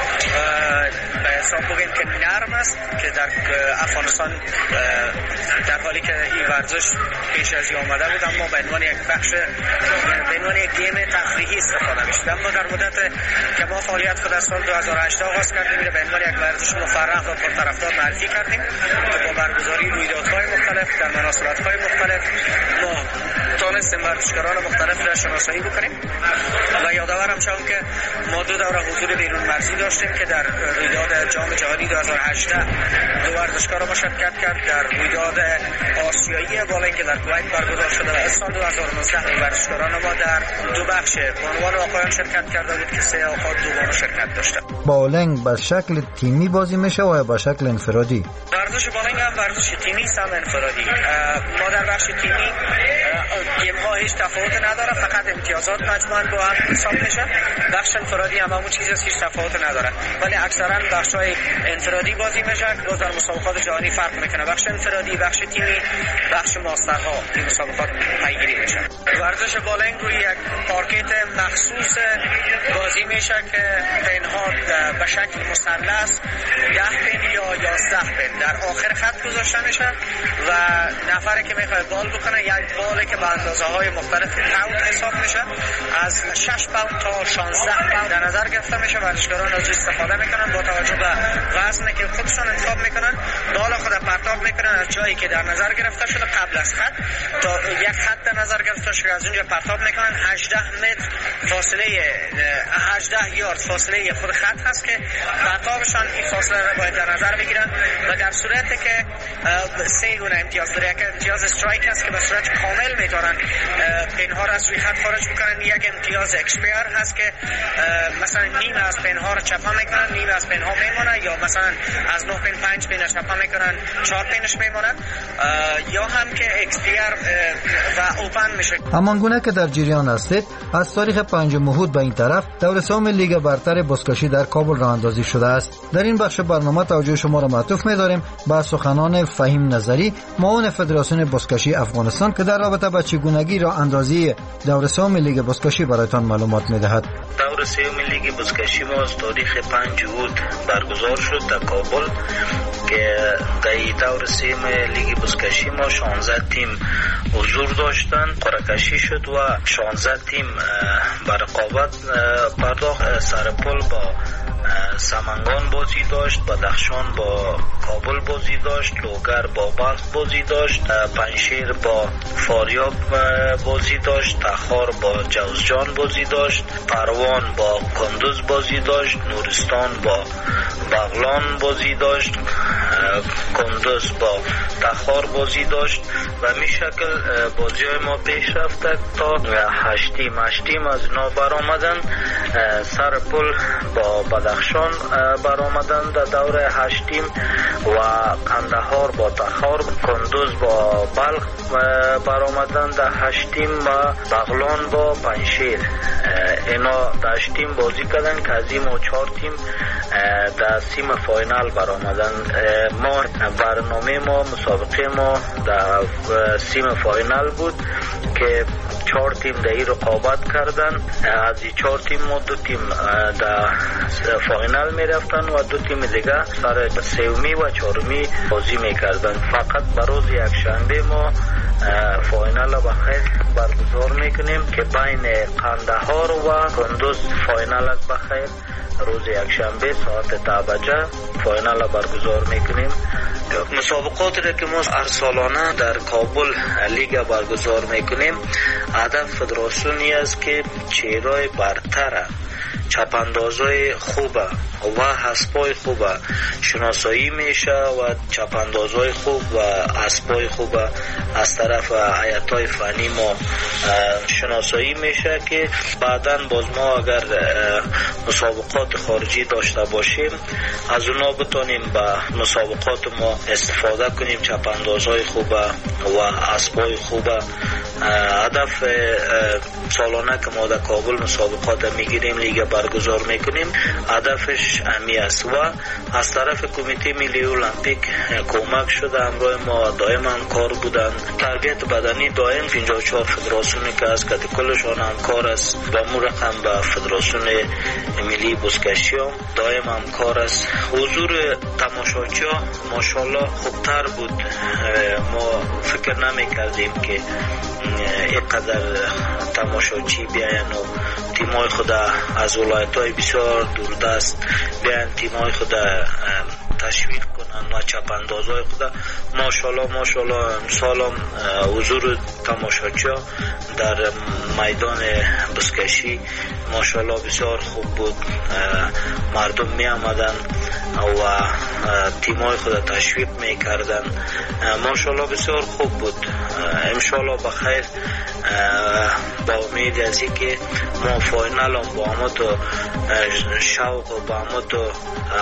K: به حساب بگیم که نرم است که در افغانستان در حالی که این ورزش پیش از این آمده بود اما به عنوان یک بخش به عنوان یک گیم تفریحی استفاده می‌شد. اما در مدت که ما فعالیت خود از سال دو هزار و هشت آغاز کردیم به عنوان یک ورزش مفرح و پرطرفدار معرفی کردیم که با برگزاری رویدادهای مختلف در مناسبت‌های مختلف ما توانستیم ورزشکاران مختلف را شناسایی بکنیم و یادآورم شوم که ما دو دوره حضور بیرون مرزی داشتیم که در رویداد جام جهانی دو هزار و هجده دو ورزشکار ما شرکت کرد، در رویداد آسیایی بالینگ که در کویت برگزار شده و سال دو هزار و نوزده ورزشکاران ما در دو بخش بانوان و آقایان شرکت کرده بود که سه آقا دو بانو شرکت داشتند.
I: بالینگ به شکل تیمی بازی میشه و به شکل انفرادی؟
K: ورزش بالینگ هم ورزش تیمی است هم انفرادی. ما در بخش تیمی گیم ها هیچ تفاوت نداره، فقط امتیازات مجموعاً با هم حساب میشه. بخش انفرادی هم همون چیزی است که هیچ تفاوت نداره، ولی اکثرا بخش های انفرادی بازی میشه که در مسابقات جهانی فرق میکنه. بخش انفرادی، بخش تیمی، بخش ماسترها این مسابقات پیگیری میشه. ورزش بالینگ روی یک پارکت مخصوص بازی میشه که پنها به شکل مثلث ده پن یا یازده پن در آخر خط گذاشته میشه و نفری که میخواد بال بکنه یک بالی که به اندازه های مختلف اوت حساب میشه. از شش پوند تا شانزده پوند در نظر گرفته میشه. ورزشکاران از استفاده میکنن با توجه به وزنی که خودشون انتخاب میکنن. بال خود پرتاب میکنن از جایی که در نظر گرفته شده قبل از خط تا یک خط در نظر گرفته شده، از اونجا پرتاب میکنن. هجده متر فاصله هجده یارد فاصله خود خط هست که پرتابشان این فاصله را باید در نظر بگیرن و در صورتی که سه گونه امتیاز داره. یک امتیاز استرایک هست که به صورت کامل میتونن پنها را از روی خط خارج بکنن. یک امتیاز اکسپایر هست که مثلا نیم از پنها را چپا میکنن، نیم از پنها میمونه، یا مثلا از نه پن پنج پن چپا میکنن، چهار پنش میمونه، یا هم که اکسپایر و اوپن میشه.
I: همان گونه که در جریان هستید، از تاریخ پنجم مهود به این طرف دور سوم لیگ برتر بزکشی در کابل راه اندازی شده است. در این بخش برنامه توجه شما را معطوف می‌داریم به سخنان فهیم نظری، معاون فدراسیون بزکشی افغانستان که در رابطه با چگونگی راه اندازی دور سوم لیگ بزکشی برایتان معلومات می‌دهد.
M: دور سوم لیگ بزکشی ما از تاریخ پنج مهود برگزار شد در کابل که در دور سوم لیگ بزکشی ما شانزده تیم حضور داشتند. قرعه کشی شد و شانزده تیم بر رقابت پرداخت. سرپل با سمنگان بازی داشت، بدخشان با کابل بازی داشت، لوگر با بلخ بازی داشت، پنشیر با فاریاب بازی داشت، تخار با جوزجان بازی داشت، پروان با کندوز بازی داشت، نورستان با بغلان بازی داشت، کندوز با تخار بازی داشت و می شکل بازی های ما پیش رفته تا هشتیم هشتیم از اینا برآمدن. سرپل با بدخشان برآمدن در دوره هشتیم و قندهار با تخار، کندوز با بلخ برآمدن در هشتیم و بغلان با پنشیر. اینا در هشتیم بازی کردن که از این چهار تیم در سیم فاینال برآمدن. ما برنامه ما مسابقه ما در سیم فاینال بود که چهار تیم در این رقابت کردن. از این چهار تیم ما دو تیم در فاینال می رفتن و دو تیم دیگه سر سومی و چهارمی بازی می کردن. فقط برای یک شنبه ما فاینال بخیر برگزار می کنیم که بین قندهار و کندوز فاینال بخیر روز یک شنبه ساعت ده بجه فاینال برگزار میکنیم. مسابقاتی را که ما هر سالانه در کابل لیگ برگزار میکنیم، هدف فدراسیونی است که چهرهای برتر چپاندازای خوبه و حسبای خوبه شناسایی میشه و چپاندازای خوب و حسبای خوبه از طرف هیئت‌های فنی ما شناسایی میشه که بعداً باز ما اگر مسابقات خارجی داشته باشیم از اونا بتونیم به مسابقات ما استفاده کنیم. چپاندازای خوبه و حسبای خوبه. هدف سالانه که ما در کابل مسابقات میگیریم، لیگ برگزار میکنیم، هدفش امی است و از طرف کمیته ملی المپیک کمک شده. همراه ما دائم همکار بودن. تربیت بدنی دائم پنجاه و چهار فدراسیونی که از کتی کلشان همکار است و مو رقم به فدراسیون ملی بزکشی هم دائم همکار است. حضور تماشاچی ها ماشاءالله خوبتر بود. ما فکر نمی کردیم که اینقدر تماشاچی بیاین و تیمای خود از ولایت‌های بسیار دوردست بیاین تیمای خود تشویق کنن و چپاندازهای خود. ماشاءالله ماشاءالله امسال هم حضور تماشاچی در میدان بزکشی ماشاءالله بسیار خوب بود. مردم می آمدن و تیمای خود تشویق می کردن. ماشاءالله بسیار خوب بود. انشالله بخیر با امید از که ما فاینال هم با همت شوق و با همت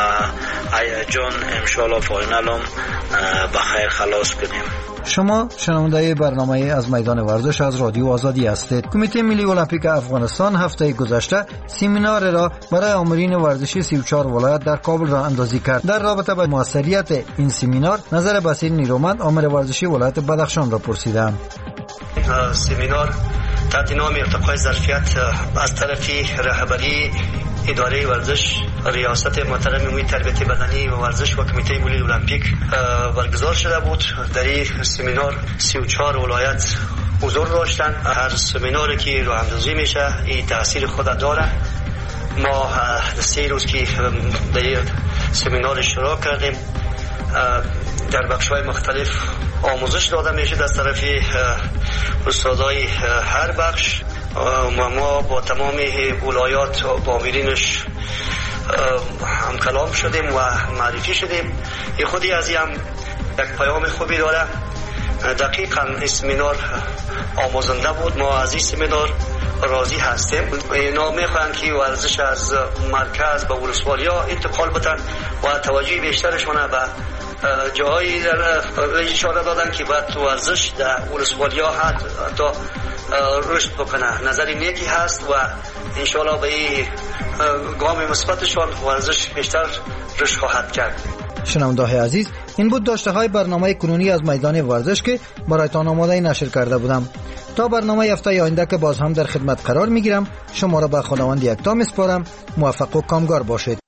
M: هیجان انشالله فاینال هم بخیر خلاص کنیم.
I: شما شنونده برنامه از میدان ورزش از رادیو آزادی هستید. کمیته ملی المپیک افغانستان هفته گذشته سمینار را برای آمرین ورزشی سی و چهار ولایت در کابل را اندازی کرد. در رابطه با موثریت این سمینار نظر بصیر نیرومند آمر ورزشی ولایت بدخشان را پرسیدم.
L: سمینار تحت نام ارتقای ظرفیت از طرف رهبری اداره ورزش ریاست محترم امید تربیت بدنی و ورزش و کمیته ملی المپیک برگزار شده بود. در این سمینار سی و چهار ولایت حضور داشتن. هر سمیناری که رو اندازی میشه این تاثیر خود داره. ما سه روز که در سمینار اشتراک کردیم، در بخش‌های مختلف آموزش داده میشه از طرف استادای هر بخش و ما با تمام ولایات و آمرینش هم کلام شدیم و معرفی شدیم. این خودی از این هم یک پیام خوبی داره. دقیقاً این سمینار آموزنده بود. ما از این سمینار راضی هستیم. اینا میخواهند که ورزش از مرکز به ولسوالیا انتقال بدن و توجه بیشترشون به جایی در اشاره دادن که باید ورزش در ولسوالیا حتی رشد بکنه. نظری نیکی هست و انشاءالله به این گام مثبتشان ورزش بیشتر رشد خواهد کرد.
I: شنونده‌های عزیز، این بود داشته های برنامه کنونی از میدان ورزش که برایتان آماده نشر کرده بودم. تا برنامه هفته آینده که باز هم در خدمت قرار میگیرم، شما را به خداوند یکتا میسپارم. موفق و کامگار باشید.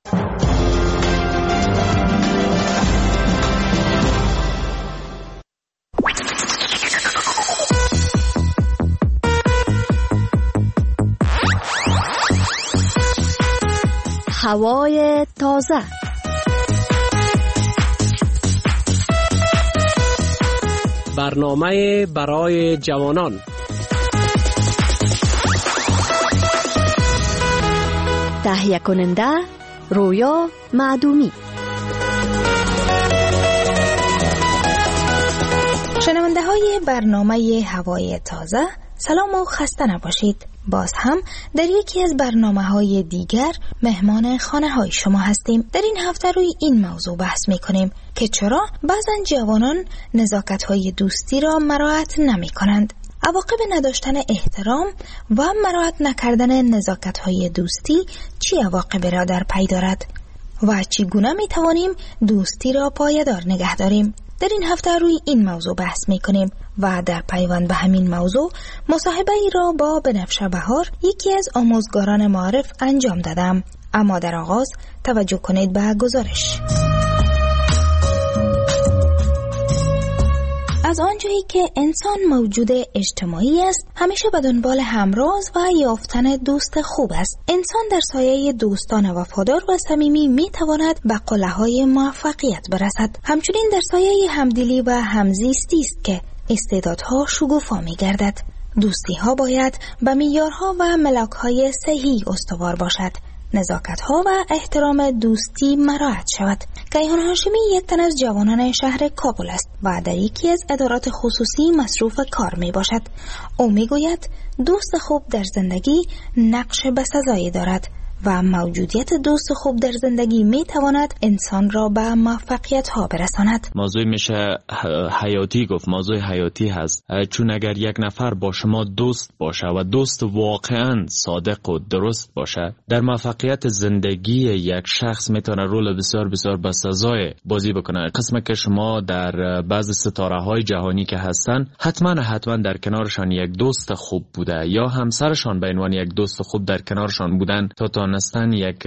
C: هوای تازه.
H: برنامه برای جوانان.
C: تهیه کننده رویا معدومی.
F: شنونده های برنامه هوای تازه، سلام و خسته نباشید. باز هم در یکی از برنامه های دیگر مهمان خانه های شما هستیم. در این هفته روی این موضوع بحث می کنیم که چرا بعضا جوانان نزاکت های دوستی را مراعات نمی کنند. عواقب نداشتن احترام و مراعات نکردن نزاکت های دوستی چی عواقب را در پی دارد و چگونه می توانیم دوستی را پایدار نگه داریم؟ در این هفته روی این موضوع بحث می کنیم و در پیوند به همین موضوع مصاحبه ای را با بنفشه بهار، یکی از آموزگاران معارف، انجام دادم. اما در آغاز توجه کنید به گزارش. از آنجایی که انسان موجود اجتماعی است، همیشه به دنبال همراز و یافتن دوست خوب است. انسان در سایه دوستان وفادار و صمیمی میتواند به قله‌های موفقیت برسد. همچنین در سایه همدلی و همزیستی است که استعدادها شکوفا می‌گردد. دوستی‌ها باید به معیارها و ملاک‌های صحیح استوار باشد. نزاکت‌ها و احترام دوستی مراعات شود. کیهان هاشمی یک تن از جوانان شهر کابل است و در یکی از ادارات خصوصی مصروف کار می باشد. او می گوید دوست خوب در زندگی نقش بسزایی دارد و موجودیت دوست خوب در زندگی می تواند انسان را به موفقیت ها برساند.
N: موضوع میشه حیاتی گفت، موضوع حیاتی هست، چون اگر یک نفر با شما دوست باشه و دوست واقعا صادق و درست باشه، در موفقیت زندگی یک شخص میتونه رول بسیار بسیار بسزای بازی بکنه. قسمه که شما در بعض ستاره های جهانی که هستن، حتما حتما در کنارشان یک دوست خوب بوده یا همسرشان به عنوان یک دوست خوب در کنارشان بودن تا تا نستن یک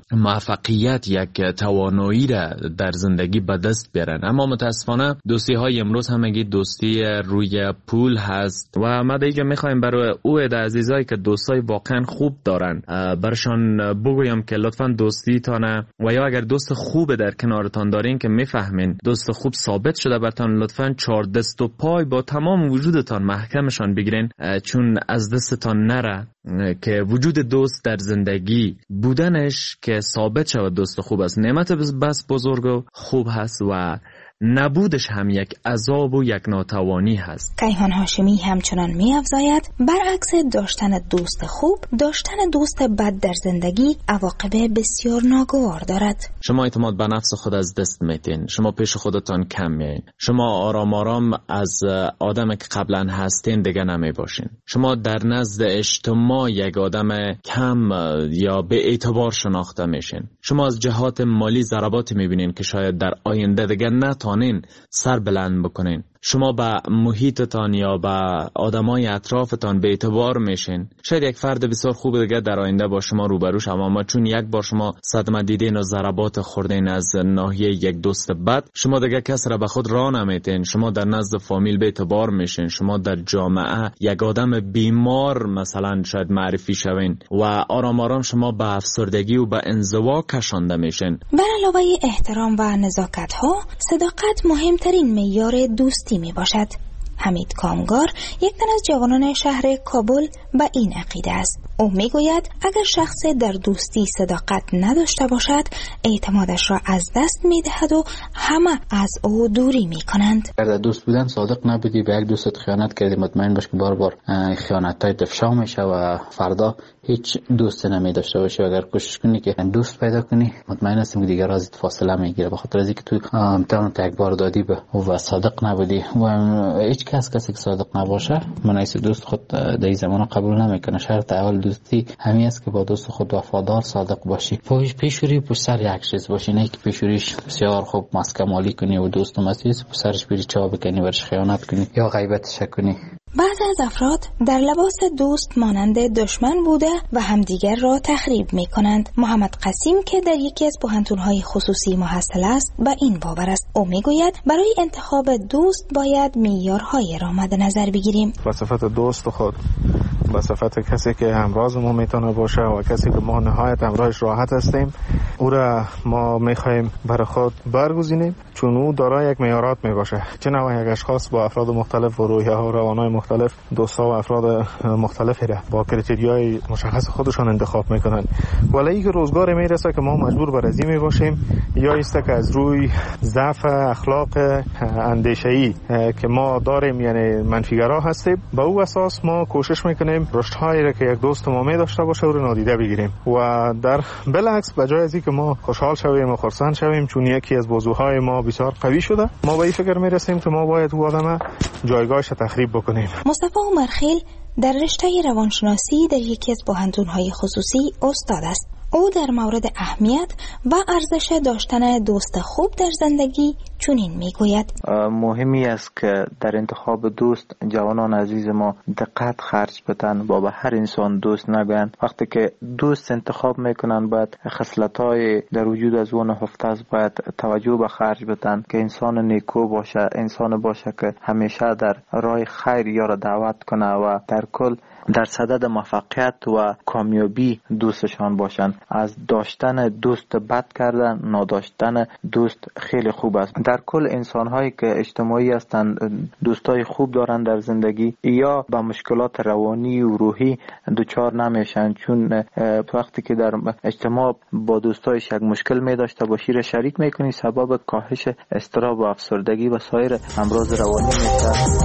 N: موفقیت، یک توانایی را در زندگی به دست بیارن. اما متاسفانه دوستی های امروز همگی دوستی روی پول هست و ما دیگه میخوایم برای او عزیزایی که دوستای واقعا خوب دارن برشان بگویم که لطفا دوستی تانه و یا اگر دوست خوب در کنارتان دارین که میفهمین دوست خوب ثابت شده برتان، لطفا چهار دست و پای با تمام وجودتان محکمشان بگیرین، چون از دستتان نره که وجود دوست در زندگی بودنش که ثابت شود دوست خوب است. نعمت بس بزرگ و خوب هست و نبودش هم یک عذاب و یک ناتوانی هست.
F: کیهان هاشمی همچنان می افزاید برعکس داشتن دوست خوب، داشتن دوست بد در زندگی عواقب بسیار ناگوار دارد.
N: شما اعتماد به نفس خود از دست میتین، شما پیش خودتان کم میین، شما آرام آرام از آدم که قبلا هستین دیگه نمی باشین، شما در نزد اجتماع یک آدم کم یا به اعتبار شناخته میشین، شما از جهات مالی ضربات میبینین که شاید در آینده دیگه نتانین سر بلند بکنین. شما به محیطتان یا به آدمای اطرافتان به اعتبار میشین. شاید یک فرد بسیار خوب دیگه در آینده با شما روبرو شود، اما چون یک بار شما صدمه دیدین و ضربات خوردین از ناحیه یک دوست بد، شما دیگه کس را به خود راه نمیتین. شما در نزد فامیل به اعتبار میشین، شما در جامعه یک آدم بیمار مثلا شاید معرفی شوین و آرام آرام شما به افسردگی و به انزوا کشانده میشین.
F: بر علاوه احترام و نزاکت ها، صداقت مهمترین معیار دوستی می باشد. حمید کامگار، یک تن از جوانان شهر کابل، به این عقیده است. او میگوید اگر شخص در دوستی صداقت نداشته باشد، اعتمادش را از دست میدهد و همه از او دوری میکنند.
D: اگر دوست بودن صادق نبودی، به یک دوست خیانت کردی، مطمئن باش که بار بار خیانت‌های افشا میشه و فردا هیچ دوست نمی داشته باشی. اگر کوشش کنی که دوست پیدا کنی، مطمئن هستم که دیگر ازت فاصله میگیره، به خاطر اینکه تو امتحان یک بار دادی به و صادق نبودی. و هیچ کس کسی که صادق نباشه منایس دوست خود در این زمانه قبول نمیکنه. شرط اول دوستی همین است که با دوست خود وفادار صادق باشی. پیش پیشوری پشت سر یک چیز باشی، نه که پیشوریش بسیار خوب مسکه مالی کنی و دوستم است پشت سرش بری چا بکنی، برش خیانت کنی یا غیبتش کنی.
F: بعضی از افراد در لباس دوست مانند دشمن بوده و همدیگر را تخریب می کنند. محمد قسیم که در یکی از پوهنتون‌های خصوصی محصل است به این باور است. او می گوید برای انتخاب دوست باید معیارهای را مد نظر بگیریم.
O: با صفت دوست خود، با صفت کسی که همراز ما میتونه باشه و کسی که ما نهایت همراهش راحت هستیم، او را ما میخوایم برای خود برگزینیم، چون او دارای یک معیارات میباشه. چه نوع یک اشخاص با افراد مختلف و رویه‌ها و روانهای مختلف، دوستا و افراد مختلفی را با کریتریای مشخص خودشان انتخاب میکنن. ولی اینکه روزگاری میرسه که ما مجبور بر ازی میباشیم، یا است که از روی ضعف اخلاق اندیشه‌ای که ما داریم، یعنی منفیگرا هستیم، با او اساس ما کوشش میکنیم رشدهایی را که یک دوست ما می داشته باشه او را نادیده بگیریم و در بالعکس بجای از اینکه ما خوشحال شویم و خرسند شویم چون یکی از بازوهای ما بسیار قوی شده، ما به این فکر میرسیم که ما باید او آدم جایگاهش تخریب بکنیم.
F: مصطفی عمرخیل در رشته روانشناسی در یکی از پوهنتون‌های خصوصی استاد است. او در مورد اهمیت و ارزش داشتن دوست خوب در زندگی چنین میگوید:
W: مهمی است که در انتخاب دوست جوانان عزیز ما دقت خرج بدن، با به هر انسان دوست نگویند. وقتی که دوست انتخاب میکنن باید خصلت‌های در وجود از اون نهفته است، باید توجه به خرج بدن که انسان نیکو باشه، انسان باشه که همیشه در راه خیر یارو دعوت کنه و در کل در صدد موفقیت و کامیابی دوستشان باشند. از داشتن دوست بد کردن، نداشتن دوست خیلی خوب است. در کل انسان‌هایی که اجتماعی هستند، دوستای خوب دارند در زندگی، یا با مشکلات روانی و روحی دچار نمیشن، چون وقتی که در اجتماع با دوستایش یک مشکل می داشته باشی را شریک میکنی، سبب کاهش اضطراب و افسردگی و سایر امراض روانی میشه.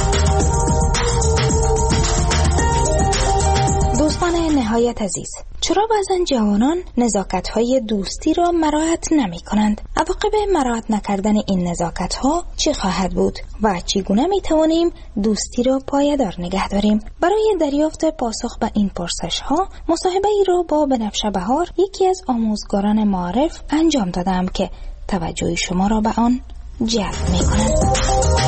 F: دوستان نهایت عزیز، چرا بعضن جوانان نزاکت‌های دوستی را مراعات نمی کنند؟ عواقب مراعات نکردن این نزاکت‌ها چی خواهد بود و چگونه می توانیم دوستی را پایدار نگه داریم؟ برای دریافت پاسخ به این پرسش‌ها مصاحبه ای را با بنفشه بهار، یکی از آموزگاران معارف، انجام دادم که توجه شما را به آن جلب می کند.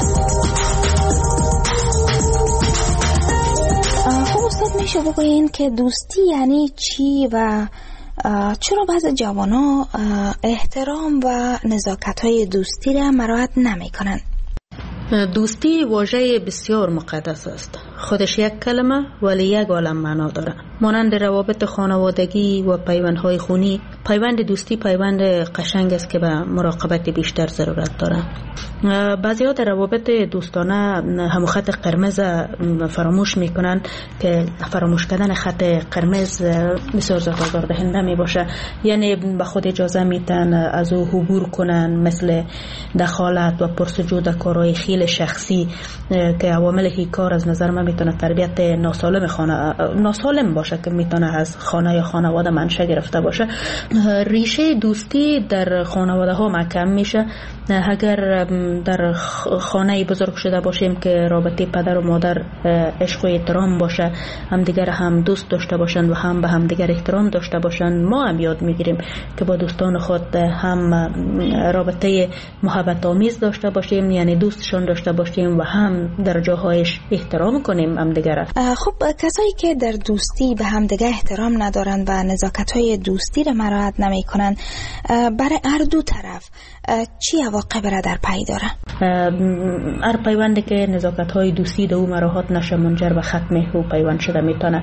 F: استاد میشه بگوین که دوستی یعنی چی و چرا بعض جوانا احترام و نزاکت‌های دوستی را مراعات نمی کنند؟
P: دوستی واژه بسیار مقدس است. خودش یک کلمه ولی یک عالم معنا داره. مانند روابط خانوادگی و پیوندهای خونی، پیوند دوستی پیوند قشنگ است که به مراقبت بیشتر ضرورت داره. بعضی‌ها در روابط دوستانه هم خط قرمز فراموش میکنن که فراموش کردن خط قرمز بسیار زجر دهنده می باشه. یعنی به خود اجازه میتن از او عبور کنن، مثل دخالت و پرسجو در کارهای خیلی شخصی که عوامل هی کار از نظر من میتونه تربیت ناسالم خانه ناسالم باشه که میتونه از خانه یا خانواده منشأ گرفته باشه. ریشه دوستی در خانواده ها محکم میشه اگر در خانه بزرگ شده باشیم که رابطه پدر و مادر عشق و احترام باشه، همدیگر هم دوست داشته باشند و هم به همدیگر احترام داشته باشند، ما هم یاد میگیریم که با دوستان خود هم رابطه محبت آمیز داشته باشیم، یعنی دوستشان داشته باشیم و هم در جاهایش احترام کنیم همدیگر.
F: خب کسایی که در دوستی به همدیگر احترام ندارند و نزاکت‌های دوستی را مراعات نمی‌کنند، برای هر دو طرف چی عواقب را در پی داره؟
P: هر پیوندی که نزاکت‌های دوستی دو مراحات نشه منجر به ختم او پیوند شده میتونه.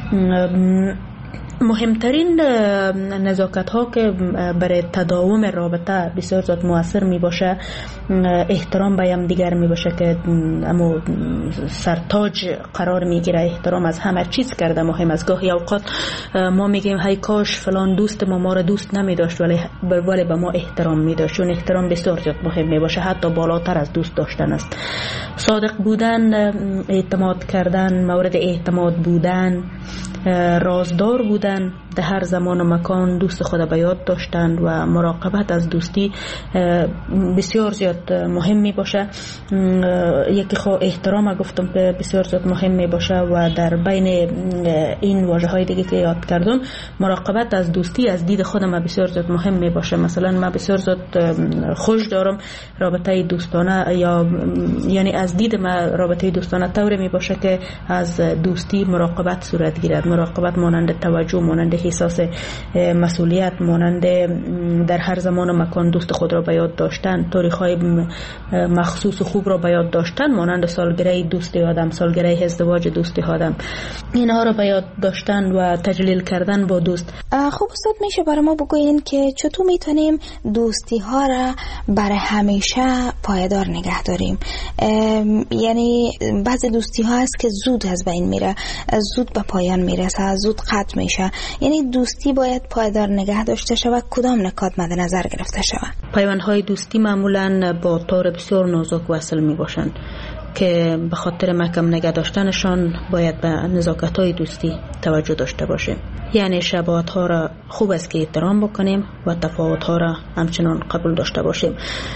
P: مهمترین نزاکت ها که برای تداوم رابطه بسیار زیاد مؤثر می باشه، احترام به هم دیگر می باشه که اما سرتاج قرار می گیره. احترام از همه چیز کرده مهم است. گاهی اوقات ما میگیم های کاش فلان دوست ما ما را دوست نمی داشت ولی ولی به ما احترام می داشت. چون احترام بسیار زیاد مهم می باشه، حتی بالاتر از دوست داشتن است. صادق بودن، اعتماد کردن، مورد اعتماد بودن، رازدار بودن، در هر زمان و مکان دوست خود به یاد داشتن و مراقبت از دوستی بسیار زیاد مهم می باشه. یکی خو احترام گفتم که بسیار زیاد مهم می باشه و در بین این واژه های دیگه که یاد کردم، مراقبت از دوستی از دید خودم بسیار زیاد مهم می باشه. مثلا من بسیار زیاد خوش دارم رابطه دوستانه، یا یعنی از دید من رابطه دوستانه طوری می باشه که از دوستی مراقبت صورت گیرد. مراقبت مانند توجه، مانند احساس مسئولیت، مانند در هر زمان و مکان دوست خود را به یاد داشتن، تاریخ‌های مخصوص و خوب را به یاد داشتن، مانند سالگره دوست آدم، سالگره ازدواج دوست آدم، اینها را به یاد داشتن و تجلیل کردن با دوست.
F: خب استاد میشه برای ما بگوین که چطور میتونیم دوستی ها را برای همیشه پایدار نگه داریم؟ یعنی بعضی دوستی ها هست که زود از بین میره، زود به پایان میرسه، زود ختم میشه. یعنی دوستی باید پایدار نگه داشته شود. کدام نکات مد نظر گرفته شود؟
P: پیوندهای دوستی معمولاً با طور بسیار نازک وصل می باشند که به خاطر محکم نگه داشتنشان باید به نزاکت‌های دوستی توجه داشته باشیم. یعنی شباهت‌ها را خوب است که احترام بکنیم و تفاوت‌ها را همچنان قبول داشته باشیم.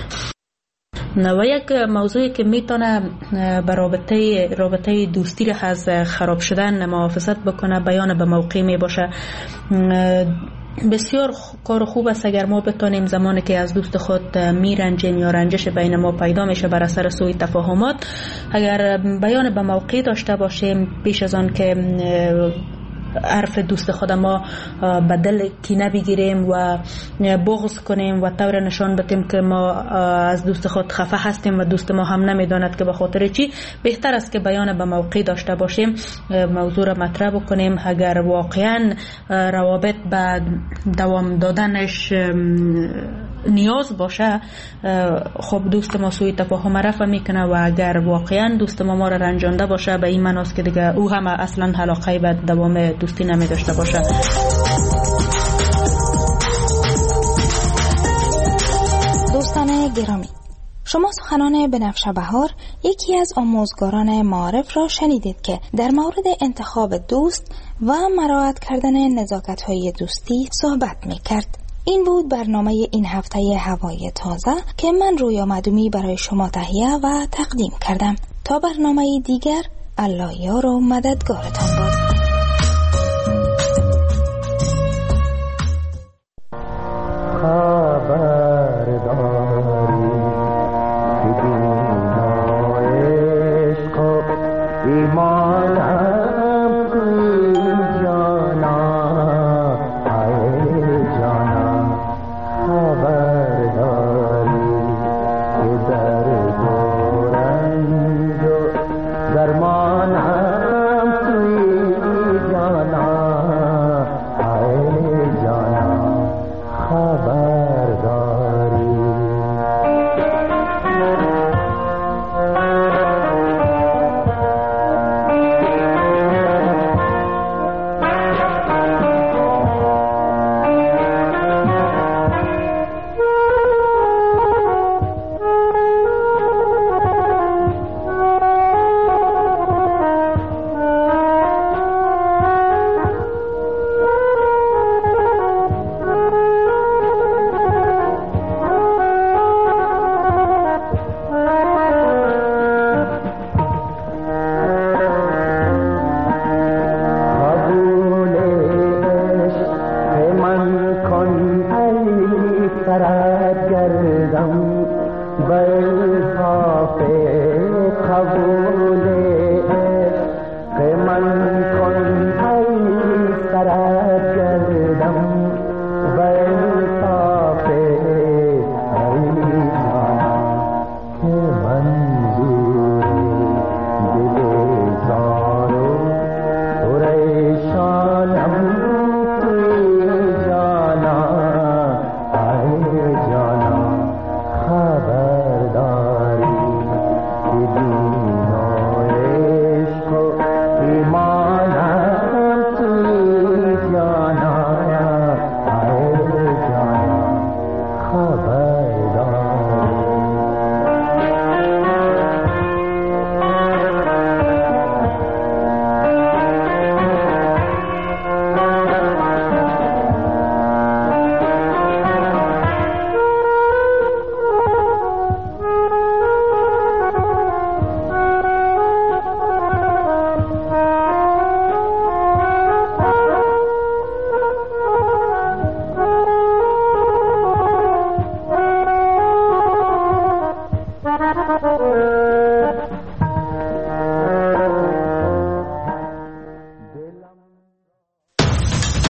P: و یک موضوعی که میتونه به رابطه رابطه دوستی را از خراب شدن محافظت بکنه، بیان به موقع می باشه. بسیار کار خوب است اگر ما بتونیم زمانی که از دوست خود میرنجیم یا رنجش بین ما پیدا میشه بر اثر سوء تفاهمات، اگر بیان به موقع داشته باشیم پیش از آن که عرف دوست خود ما به دل کینه بگیریم و بغض کنیم و طور نشان بدیم که ما از دوست خود خفه هستیم و دوست ما هم نمیداند که به خاطر چی. بهتر است که بیان به موقع داشته باشیم، موضوع را مطرح بکنیم. اگر واقعا روابط به دوام دادنش نیاز باشه، خب دوست ما سوی تفاهم رفع میکنه و اگر واقعا دوست ما ما را رنجانده باشه، به این معناست که دیگه او هم اصلا علاقه به دوام دوستی نمی داشته باشه.
F: دوستان گرامی، شما سخنان بنفشه بهار، یکی از آموزگاران معارف را شنیدید که در مورد انتخاب دوست و مراعات کردن نزاکت‌های دوستی صحبت می‌کرد. این بود برنامه این هفته هوای تازه که من رویا مدومی برای شما تهیه و تقدیم کردم. تا برنامه دیگر، الله یار و مددگارتان باد.
R: درمان هم توی در